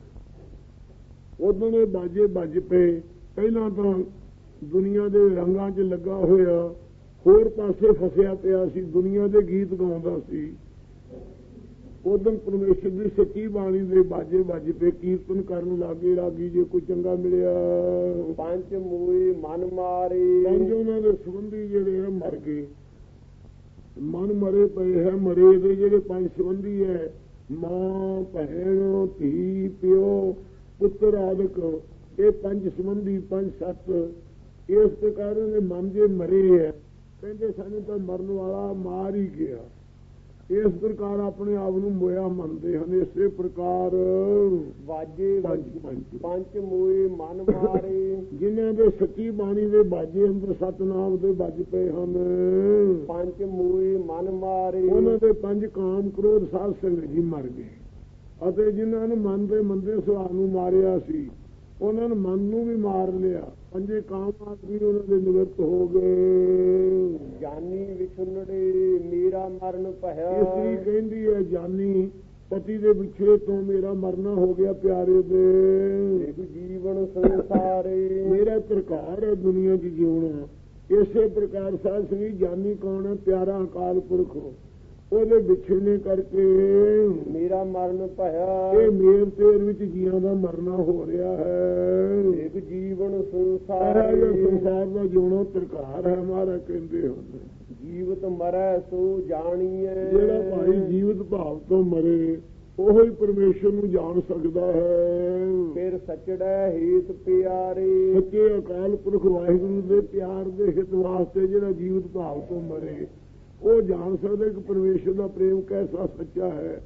[SPEAKER 2] ਉਦੋਂ ਦੇ ਬਾਜੇ ਵੱਜ ਪਏ। ਪਹਿਲਾਂ ਤਾਂ ਦੁਨੀਆ ਦੇ ਰੰਗਾਂ 'ਚ ਲੱਗਾ ਹੋਇਆ ਹੋਰ ਪਾਸੇ ਫਸਿਆ ਪਿਆ ਸੀ, ਦੁਨੀਆ ਦੇ ਗੀਤ ਗਾਉਂਦਾ ਸੀ। ਉਦੋਂ ਪਰਮੇਸ਼ਰ ਦੀ ਸੱਚੀ ਬਾਣੀ ਦੇ ਬਾਜੇ ਵੱਜ ਪਏ, ਕੀਰਤਨ ਕਰਨ ਲੱਗੇ ਰਾਗੀ। ਜੇ ਕੋਈ ਚੰਗਾ ਮਿਲਿਆ
[SPEAKER 1] ਪੰਜ ਮੂਏ ਮਨ ਮਾਰੇ।
[SPEAKER 2] ਪੰਜ ਉਹਨਾਂ ਦੇ ਸੰਬੰਧੀ ਜਿਹੜੇ ਆ ਮਰ ਗਏ, ਮਨ ਮਰੇ ਪਏ ਹੈ। ਮਰੇ ਦੇ ਜਿਹੜੇ ਪੰਜ ਸੰਬੰਧੀ ਹੈ, ਮਾਂ ਭੈਣ ਧੀ ਪਿਓ ਪੁੱਤਰ ਆਦਿਕ, ਇਹ ਪੰਜ ਸੰਬੰਧੀ ਪੰਜ ਸੱਤ। ਇਸ ਪ੍ਰਕਾਰ ਦੇ ਮਨ ਜੇ ਮਰੇ ਹੈ, ਕਹਿੰਦੇ ਸਾਨੂੰ ਤਾਂ ਮਰਨ ਵਾਲਾ ਮਾਰ ਹੀ ਗਿਆ। ਇਸ ਪ੍ਰਕਾਰ ਆਪਣੇ ਆਪ ਨੂੰ ਮੋਇਆ ਮੰਨਦੇ ਹਨ। ਇਸੇ ਪ੍ਰਕਾਰ
[SPEAKER 1] ਵਾਜੇ ਪੰਜ ਮੂਏ ਮਨ ਮਾਰੇ।
[SPEAKER 2] ਜਿਨ੍ਹਾਂ ਦੇ ਸੱਚੀ ਬਾਣੀ ਦੇ ਬਾਜੇ ਅੰਦਰ ਸਤਨਾਮ ਦੇ ਵੱਜ ਪਏ ਹਨ,
[SPEAKER 1] ਪੰਜ ਮੂਏ ਮਨ ਮਾਰੇ।
[SPEAKER 2] ਉਹਨਾਂ ਦੇ ਪੰਜ ਕਾਮ ਕ੍ਰੋਧ ਸਾਧ ਸੰਗ ਜੀ ਮਰ ਗਏ। ਅਤੇ ਜਿਨ੍ਹਾਂ ਨੂੰ ਮਨ ਦੇ ਮੰਦੇ ਸੁਭਾਅ ਨੂੰ ਮਾਰਿਆ ਸੀ, ਉਹਨਾਂ ਨੇ ਮਨ ਨੂੰ ਵੀ ਮਾਰ ਲਿਆ। ਪੰਜੇ ਕਾਮ ਆਦਿ ਵੀ ਉਹਨਾਂ ਦੇ ਨਿਵਰਤ ਹੋ ਗਏ।
[SPEAKER 1] ਜਾਨੀ ਵਿਛੁੰਨੜੇ ਮੇਰਾ ਮਰਨ ਭਇਆ।
[SPEAKER 2] ਇਸਤਰੀ ਕਹਿੰਦੀ ਹੈ, ਜਾਨੀ ਪਤੀ ਦੇ ਵਿਛੜੇ ਤੋਂ ਮੇਰਾ ਮਰਨਾ ਹੋ ਗਿਆ ਪਿਆਰੇ ਦੇ।
[SPEAKER 1] ਜੀਵਨ ਸੰਸਾਰੇ
[SPEAKER 2] ਮੇਰਾ ਪ੍ਰਕਾਰ ਹੈ ਦੁਨੀਆ 'ਚ ਜਿਉਣਾ। ਇਸੇ ਪ੍ਰਕਾਰ ਸਾਧ ਸੰਗਤ ਜਾਨੀ ਕੌਣ ਹੈ? ਪਿਆਰਾ ਅਕਾਲ ਪੁਰਖ। ਉਹਦੇ ਵਿਛੜਨੇ ਕਰਕੇ
[SPEAKER 1] ਮੇਰਾ ਮਰਨ ਭਇਆ।
[SPEAKER 2] ਇਹ ਮੇਰ ਤੇਰ ਵਿੱਚ ਜੀਆਂ ਦਾ ਮਰਨਾ ਹੋ ਰਿਹਾ ਹੈ।
[SPEAKER 1] ਇੱਕ ਜੀਵਨ ਸੰਸਾਰ
[SPEAKER 2] ਸੰਸਾਰ ਦਾ ਜਿਉਣਾ ਤਰਕਾਰ ਹੈ ਮਾਰਾ ਕਹਿੰਦੇ ਹਨ।
[SPEAKER 1] ਜੀਵਤ ਮਰੈ ਸੋ ਜਾਣੀਐ।
[SPEAKER 2] ਜਿਹੜਾ ਭਾਈ ਜੀਵਤ ਭਾਵ ਤੋਂ ਮਰੇ ਉਹ ਹੀ ਪਰਮੇਸ਼ਰ ਨੂੰ ਜਾਣ ਸਕਦਾ ਹੈ।
[SPEAKER 1] ਫਿਰ ਸਚੜੈ ਹੇਤ ਪਿਆਰੇ।
[SPEAKER 2] ਸੱਚੇ ਅਕਾਲ ਪੁਰਖ ਵਾਹਿਗੁਰੂ ਦੇ ਪਿਆਰ ਦੇ ਹਿਤ ਵਾਸਤੇ ਜਿਹੜਾ ਜੀਵਤ ਭਾਵ ਤੋਂ ਮਰੇ ਉਹ ਜਾਣ ਸਕਦਾ ਕਿ ਪਰਮੇਸ਼ਰ ਦਾ ਪ੍ਰੇਮ ਕੈਸਾ ਸੱਚਾ ਹੈ।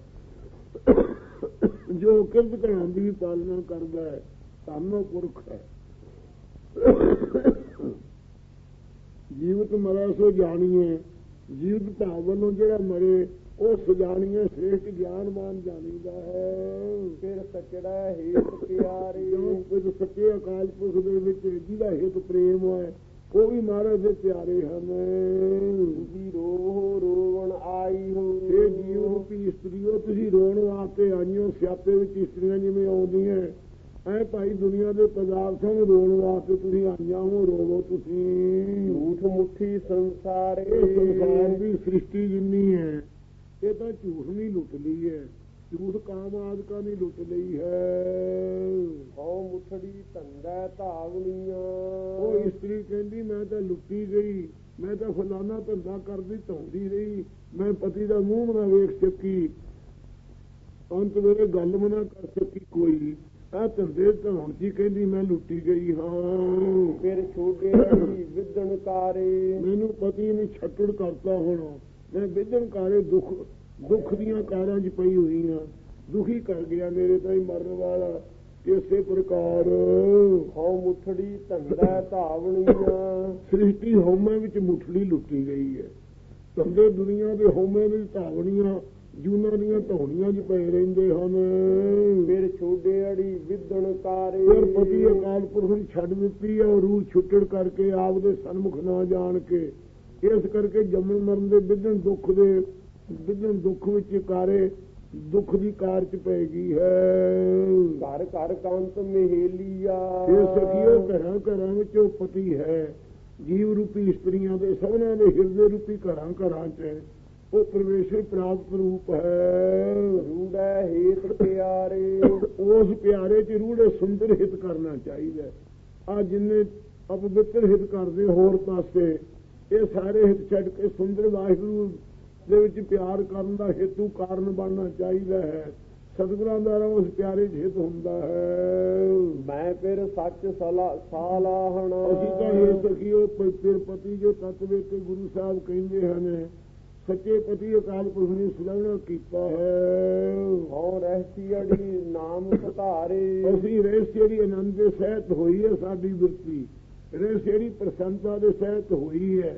[SPEAKER 2] ਜੋ ਕਿਰਤ ਕਰਾਂ ਦੀ ਪਾਲਣਾ ਕਰਦਾ ਹੈ, ਧੰਨ ਪੁਰਖ ਹੈ। ਜੀਵਤ ਮਰੈ ਸੋ ਜਾਣੀਏ। ਜੀਵਤ ਭਾਵ ਵੱਲੋਂ ਜਿਹੜਾ ਮਰੇ ਉਹ ਸਜਾਣੀਏ ਸ੍ਰੇਸ਼ਟ ਗਿਆਨਵਾਨ ਜਾਣੀਦਾ ਹੈ।
[SPEAKER 1] ਫਿਰ ਸਚੜਾ ਹੇਤ ਪਿਆਰੇ।
[SPEAKER 2] ਜੋ ਸੱਚੇ ਅਕਾਲ ਪੁਰਖ ਦੇ ਵਿੱਚ ਜਿਹਦਾ ਹਿਤ ਪ੍ਰੇਮ ਹੈ ਉਹ ਵੀ ਮਹਾਰਾਜ ਦੇ ਪਿਆਰੇ ਹਨ।
[SPEAKER 1] ਤੁਸੀਂ ਰੋਹ ਰੋਵਣ ਆਈ ਹੋ।
[SPEAKER 2] ਇਹ ਜੀਵ ਰੂਪੀ ਇਸਤਰੀਓ ਤੁਸੀਂ ਰੋਣ ਵਾਸਤੇ ਆਈਓ। ਸਿਆਪੇ ਵਿੱਚ ਇਸਤਰੀਆਂ ਜਿਵੇਂ ਆਉਂਦੀਆਂ ਐ ਭਾਈ ਦੁਨੀਆ ਦੇ ਪਦਾਰਥਾਂ ਨੂੰ ਰੋਣ ਵਾਸਤੇ ਤੁਸੀਂ ਆਈਆਂ ਹੋ। ਰੋਵੋ ਤੁਸੀਂ।
[SPEAKER 1] ਝੂਠ ਮੁੱਠੀ ਸੰਸਾਰੇ।
[SPEAKER 2] ਸੰਸਾਰ ਦੀ ਸ੍ਰਿਸ਼ਟੀ ਜਿੰਨੀ ਹੈ ਇਹ ਤਾਂ ਝੂਠ ਨਹੀਂ ਲੁੱਟ ਲਈ ਹੈ, ਝੂਠ ਕਾਮ ਆਦਿਕਾਂ ਨੇ ਲੁੱਟ ਲਈ ਹੈ।
[SPEAKER 1] ਹਉ ਮੁੱਠੜੀ ਧੰਦਾ ਧਾਵਣੀਆਂ।
[SPEAKER 2] ਉਹ ਇਸਤਰੀ ਕਹਿੰਦੀ ਮੈਂ ਤਾਂ ਲੁੱਟੀ ਗਈ, ਮੈਂ ਤਾਂ ਫਲਾਨਾ ਧੰਦਾ ਕਰਦੀ ਧੌਂਦੀ ਰਹੀ, ਮੈਂ ਪਤੀ ਦਾ ਮੂੰਹ ਨਾ ਵੇਖ ਸਕੀ, ਅੰਤ ਵੇਲੇ ਗੱਲ ਮਨਾ ਕਰ ਸਕੀ ਕੋਈ। ਆ ਧੰਦੇ ਧੌਣ ਜੀ ਕਹਿੰਦੀ ਮੈਂ ਲੁੱਟੀ ਗਈ ਹਾਂ।
[SPEAKER 1] ਫਿਰ ਛੋਟੇ ਵਿਦਣ ਕਾਰੇ।
[SPEAKER 2] ਮੈਨੂੰ ਪਤੀ ਨੇ ਛੱਟੜ ਕਰਤਾ। ਹੁਣ ਮੈਂ ਵਿਦਣ ਕਾਰੇ ਦੁੱਖ ਦੁੱਖ ਦੀਆਂ ਕਾਰਾਂ 'ਚ ਪਈ ਹੋਈ ਹਾਂ। ਦੁਖੀ ਕਰ ਗਿਆ ਮੇਰੇ ਤਾਂ ਹੀ ਮਰਨ ਵਾਲਾ। ਇਸੇ ਪ੍ਰਕਾਰ
[SPEAKER 1] ਹਉ ਮੁੱਠੜੀ ਧੰਦਾ ਧਾਵਣੀਆਂ।
[SPEAKER 2] ਸ੍ਰਿਸ਼ਟੀ ਹਉਮੈ ਵਿੱਚ ਮੁੱਠੜੀ ਲੁੱਟੀ ਗਈ ਹੈ। ਧੰਦੇ ਦੁਨੀਆ ਦੇ ਹੋਮੇ ਦੀ ਧਾਵਣੀਆਂ ਜੂਨਾਂ ਦੀਆਂ ਧੌਣੀਆਂ 'ਚ ਪਏ ਰਹਿੰਦੇ ਹਨ।
[SPEAKER 1] ਫਿਰ ਛੋਡੇ ਅੜੀ ਵਿਦਣ ਕਾਰੇ,
[SPEAKER 2] ਫਿਰ ਪਤੀ ਅਕਾਲ ਪੁਰਖ ਨੂੰ ਛੱਡ ਦਿੱਤੀ ਹੈ, ਉਹ ਰੂਹ ਛੁੱਟੜ ਕਰਕੇ ਆਪ ਦੇ ਸਨਮੁਖ ਨਾ ਜਾਣ ਕੇ, ਇਸ ਕਰਕੇ ਜੰਮਣ ਮਰਨ ਦੇ ਵਿਦਣ ਦੁੱਖ ਦੇ ਵਿਦਣ ਦੁੱਖ ਵਿੱਚ ਕਾਰੇ ਦੁੱਖ ਦੀ ਕਾਰ 'ਚ ਪੈ ਗਈ ਹੈ।
[SPEAKER 1] ਘਰ ਘਰ ਕੰਤ ਮਹੇਲੀਆ,
[SPEAKER 2] ਇਹ ਸਖੀਓ ਘਰਾਂ ਘਰਾਂ ਵਿੱਚ ਉਹ ਪਤੀ ਹੈ, ਜੀਵ ਰੂਪੀ ਇਸਤਰੀਆਂ ਦੇ ਸਭਨਾਂ ਦੇ ਹਿਰਦੇ ਰੂਪੀ ਘਰਾਂ ਘਰਾਂ 'ਚ ਉਹ ਪ੍ਰਵੇਸ਼ਰ ਪ੍ਰਾਪਤ ਰੂਪ ਹੈ।
[SPEAKER 1] ਰੂੜਾ ਹੇਤ ਪਿਆਰੇ,
[SPEAKER 2] ਉਸ ਪਿਆਰੇ 'ਚ ਰੂੜੇ ਸੁੰਦਰ ਹਿਤ ਕਰਨਾ ਚਾਹੀਦਾ। ਆ ਜਿੰਨੇ ਅਪਵਿੱਤਰ ਹਿਤ ਕਰਦੇ ਹੋਰ ਪਾਸੇ, ਇਹ ਸਾਰੇ ਹਿਤ ਛੱਡ ਕੇ ਸੁੰਦਰ ਵਾਹਿਗੁਰੂ ਦੇ ਵਿੱਚ ਪਿਆਰ ਕਰਨ ਦਾ ਹੇਤੂ ਕਾਰਨ ਬਣਨਾ ਚਾਹੀਦਾ ਹੈ। ਸਤਿਗੁਰਾਂ ਦਾ ਉਸ ਪਿਆਰੇ 'ਚ ਹਿਤ ਹੁੰਦਾ ਹੈ।
[SPEAKER 1] ਮੈਂ ਫਿਰ ਸੱਚ ਸਾਲਾਹਣਾ,
[SPEAKER 2] ਅਸੀਂ ਤਾਂ ਇਹ ਸਖੀਓ ਫਿਰ ਪਤੀ ਜੋ ਤੱਤ ਵਿੱਚ ਗੁਰੂ ਸਾਹਿਬ ਕਹਿੰਦੇ ਹਨ, ਸੱਚੇ ਪਤੀ ਅਕਾਲ ਪੁਰਖ ਨੇ ਸੁਲਗਣਾ ਕੀਤਾ ਹੈ।
[SPEAKER 1] ਹੋ ਰਹਿਸੀ ਅੜੀ ਨਾਮ ਸਧਾਰੇ,
[SPEAKER 2] ਅਸੀਂ ਰਹਿਸੀ ਆਨੰਦ ਦੇ ਸਹਿਤ ਹੋਈ ਹੈ, ਸਾਡੀ ਬਿਰਤੀ ਰਹਿਸੀ ਪ੍ਰਸੰਨਤਾ ਦੇ ਸਹਿਤ ਹੋਈ ਹੈ,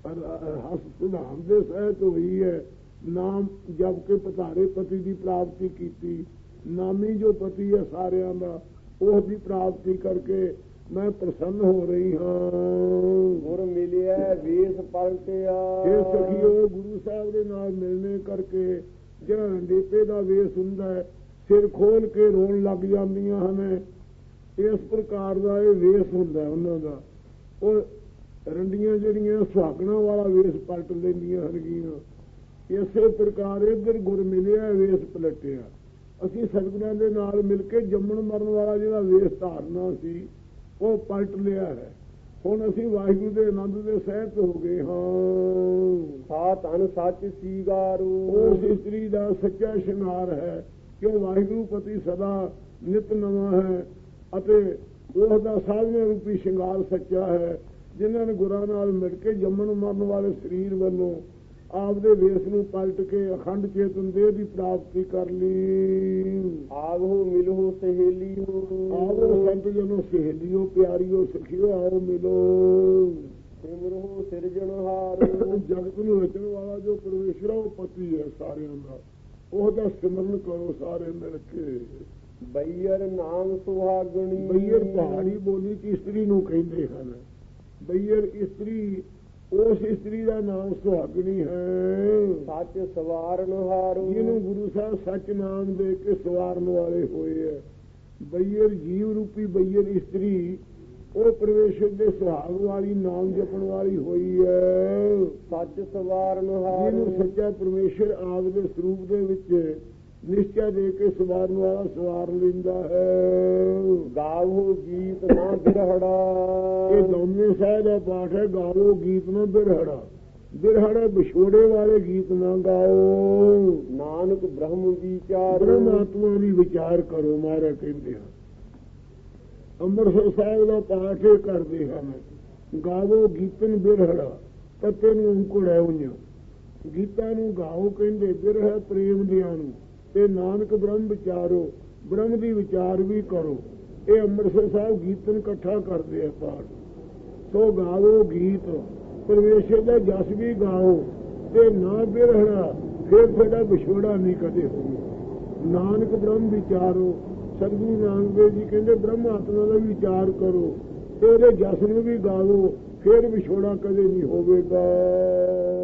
[SPEAKER 2] ਹਸ ਸੁਧਾਮ ਦੇ ਸਹਿਤ ਹੋਈ ਹੈ। ਨਾਮ ਜਪ ਕੇ ਪਧਾਰੇ ਪਤੀ ਦੀ ਪ੍ਰਾਪਤੀ ਕੀਤੀ। ਨਾਮੀ ਜੋ ਪਤੀ ਹੈ ਸਾਰਿਆਂ ਦਾ, ਉਸ ਦੀ ਪ੍ਰਾਪਤੀ ਕਰਕੇ ਮੈਂ ਪ੍ਰਸੰਨ ਹੋ ਰਹੀ ਹਾਂ।
[SPEAKER 1] ਗੁਰ ਮਿਲਿਆ ਵੇਸ ਪਲਟਿਆ,
[SPEAKER 2] ਇਹ ਸਖੀਓ ਗੁਰੂ ਸਾਹਿਬ ਦੇ ਨਾਲ ਮਿਲਣੇ ਕਰਕੇ ਜਿਹੜਾ ਰੰਡੇਪੇ ਦਾ ਵੇਸ ਹੁੰਦਾ ਹੈ, ਸਿਰ ਖੋਲ ਕੇ ਰੋਣ ਲੱਗ ਜਾਂਦੀਆਂ ਹਨ। ਇਸ ਪ੍ਰਕਾਰ ਦਾ ਇਹ ਵੇਸ ਹੁੰਦਾ ਉਹਨਾਂ ਦਾ। ਉਹ ਰੰਡੀਆਂ ਜਿਹੜੀਆਂ ਸੁਹਾਗਣਾ ਵਾਲਾ ਵੇਸ ਪਲਟ ਲੈਂਦੀਆਂ ਹਨਗੀਆਂ। ਇਸੇ ਪ੍ਰਕਾਰ ਇੱਧਰ ਗੁਰ ਮਿਲਿਆ ਵੇਸ ਪਲਟਿਆ। ਅਸੀਂ ਸਤਿਗੁਰਾਂ ਦੇ ਨਾਲ ਮਿਲ ਕੇ ਜੰਮਣ ਮਰਨ ਵਾਲਾ ਜਿਹੜਾ ਵੇਸ ਧਾਰਨਾ ਸੀ ਉਹ ਪਲਟ ਲਿਆ ਹੈ। ਹੁਣ ਅਸੀਂ ਵਾਹਿਗੁਰੂ ਦੇ ਆਨੰਦ ਦੇ ਸਹਿਤ ਹੋ ਗਏ ਹਾਂ।
[SPEAKER 1] ਸਾ ਧਨ ਸੱਚ ਸੀਗਾਰੂ,
[SPEAKER 2] ਉਸ ਇਸਤਰੀ ਦਾ ਸੱਚਾ ਸ਼ਿੰਗਾਰ ਹੈ ਕਿ ਉਹ ਵਾਹਿਗੁਰੂ ਪਤੀ ਸਦਾ ਨਿਤ ਨਵਾਂ ਹੈ ਅਤੇ ਉਸ ਦਾ ਸਾਧਨਾ ਰੂਪੀ ਸ਼ਿੰਗਾਰ ਸੱਚਾ ਹੈ। ਜਿਨ੍ਹਾਂ ਨੇ ਗੁਰਾਂ ਨਾਲ ਮਿਲ ਕੇ ਜੰਮਣ ਮਰਨ ਵਾਲੇ ਸਰੀਰ ਵੱਲੋਂ ਆਪਦੇ ਵੇਸ ਨੂੰ ਪਲਟ ਕੇ ਅਖੰਡ ਚੇਤਨ ਦੇਹ ਦੀ ਪ੍ਰਾਪਤੀ ਕਰ ਲਈ।
[SPEAKER 1] ਆਵੋ ਮਿਲੋ ਸਹੇਲੀਓ,
[SPEAKER 2] ਆਵੋ ਸੰਤ ਜਨੋ ਸਹੇਲੀਓ ਪਿਆਰੀਓ ਸਖੀਓ ਆਓ ਮਿਲੋ।
[SPEAKER 1] ਸਿਮਰੋ ਸਿਰਜਣਹਾਰ,
[SPEAKER 2] ਜਗਤ ਨੂੰ ਰਚਣ ਵਾਲਾ ਜੋ ਪਰਮੇਸ਼ਰ ਉਹ ਪਤੀ ਹੈ ਸਾਰਿਆਂ ਦਾ, ਉਹਦਾ ਸਿਮਰਨ ਕਰੋ ਸਾਰੇ ਮਿਲ ਕੇ।
[SPEAKER 1] ਬਈਰ ਨਾਮ ਸੁਹਾਗਣੀ,
[SPEAKER 2] ਬਈਰ ਪਹਾੜੀ ਬੋਲੀ ਚ ਇਸਤਰੀ ਨੂੰ ਕਹਿੰਦੇ ਹਨ। ਬਈਰ ਇਸਤਰੀ ਉਸ ਇਸਤਰੀ ਦਾ ਨਾਮ ਸੁਹਾਗਣੀ ਹੈ।
[SPEAKER 1] ਸੱਚ ਸਵਾਰਨ ਹਾਰੂ,
[SPEAKER 2] ਜਿਹਨੂੰ ਗੁਰੂ ਸਾਹਿਬ ਸੱਚ ਨਾਮ ਦੇ ਕੇ ਸਵਾਰਨ ਵਾਲੇ ਹੋਏ ਹੈ। ਬਈਰ ਜੀਵ ਰੂਪੀ ਬਈਰ ਇਸਤਰੀ ਉਹ ਪਰਮੇਸ਼ਰ ਦੇ ਸੁਹਾਗ ਵਾਲੀ ਨਾਮ ਜਪਣ ਵਾਲੀ ਹੋਈ ਹੈ।
[SPEAKER 1] ਸੱਚ ਸਵਾਰਨ ਹਾਰੂ,
[SPEAKER 2] ਜਿਹਨੂੰ ਸੱਚਾ ਪਰਮੇਸ਼ਰ ਆਪ ਦੇ ਸਰੂਪ ਦੇ ਵਿੱਚ ਨਿਸ਼ਚਾ ਦੇ ਕੇ ਸਵਾਰਨ ਵਾਲਾ ਸਵਾਰ ਲੈਂਦਾ ਹੈ।
[SPEAKER 1] ਗਾਵੋ ਗੀਤ ਨਾ ਬਿਰਹੜਾ,
[SPEAKER 2] ਇਹ ਦੋਨੇ ਸਾਹਿਬ ਦਾ ਪਾਠ ਹੈ। ਗਾਵੋ ਗੀਤ ਨਾ ਬਿਰਹੜਾ, ਬਿਰਹੜਾ ਵਿਛੋੜੇ ਵਾਲੇ ਗੀਤ ਨਾ ਗਾਓ।
[SPEAKER 1] ਨਾਨਕ ਬ੍ਰਹਮ ਵਿਚਾਰ,
[SPEAKER 2] ਬ੍ਰਹਮ ਆਤਮਾ ਦੀ ਵਿਚਾਰ ਕਰੋ ਮਹਾਰਾਜ ਕਹਿੰਦੇ ਹਨ। ਅੰਮ੍ਰਿਤਸਰ ਸਾਹਿਬ ਦਾ ਪਾਠ ਇਹ ਕਰਦੇ ਹਨ। ਗਾਵੋ ਗੀਤਨ ਬਿਰਹੜਾ, ਪੱਤੇ ਨੂੰ ਅੰਕੁੜ ਹੈ ਉੰਝ ਗੀਤਾਂ ਨੂੰ ਗਾਓ ਕਹਿੰਦੇ। ਬਿਰਹ ਪ੍ਰੇਮ ਦਿਆਂ ਨੂੰ ਤੇ ਨਾਨਕ ਬ੍ਰਹਮ ਵਿਚਾਰੋ, ਬ੍ਰਹਮ ਦੀ ਵਿਚਾਰ ਵੀ ਕਰੋ। ਇਹ ਅੰਮ੍ਰਿਤਸਰ ਸਾਹਿਬ ਗੀਤਨ ਇਕੱਠਾ ਕਰਦੇ ਆ ਪਾਠ। ਸੋ ਗਾਵੋ ਗੀਤ, ਪਰਮੇਸ਼ਰ ਦਾ ਜਸ ਵੀ ਗਾਓ ਤੇ ਨਾ ਬਿਰਹੜਾ, ਫਿਰ ਤੁਹਾਡਾ ਵਿਛੋੜਾ ਨਹੀਂ ਕਦੇ ਹੋਵੇ। ਨਾਨਕ ਬ੍ਰਹਮ ਵਿਚਾਰੋ, ਸਤਿਗੁਰੂ ਨਾਨਕ ਦੇਵ ਜੀ ਕਹਿੰਦੇ ਬ੍ਰਹਮ ਆਤਮਾ ਦਾ ਵਿਚਾਰ ਕਰੋ ਤੇ ਉਹਦੇ ਜਸ ਨੂੰ ਵੀ ਗਾਵੋ, ਫਿਰ ਵਿਛੋੜਾ ਕਦੇ ਨਹੀਂ ਹੋਵੇਗਾ।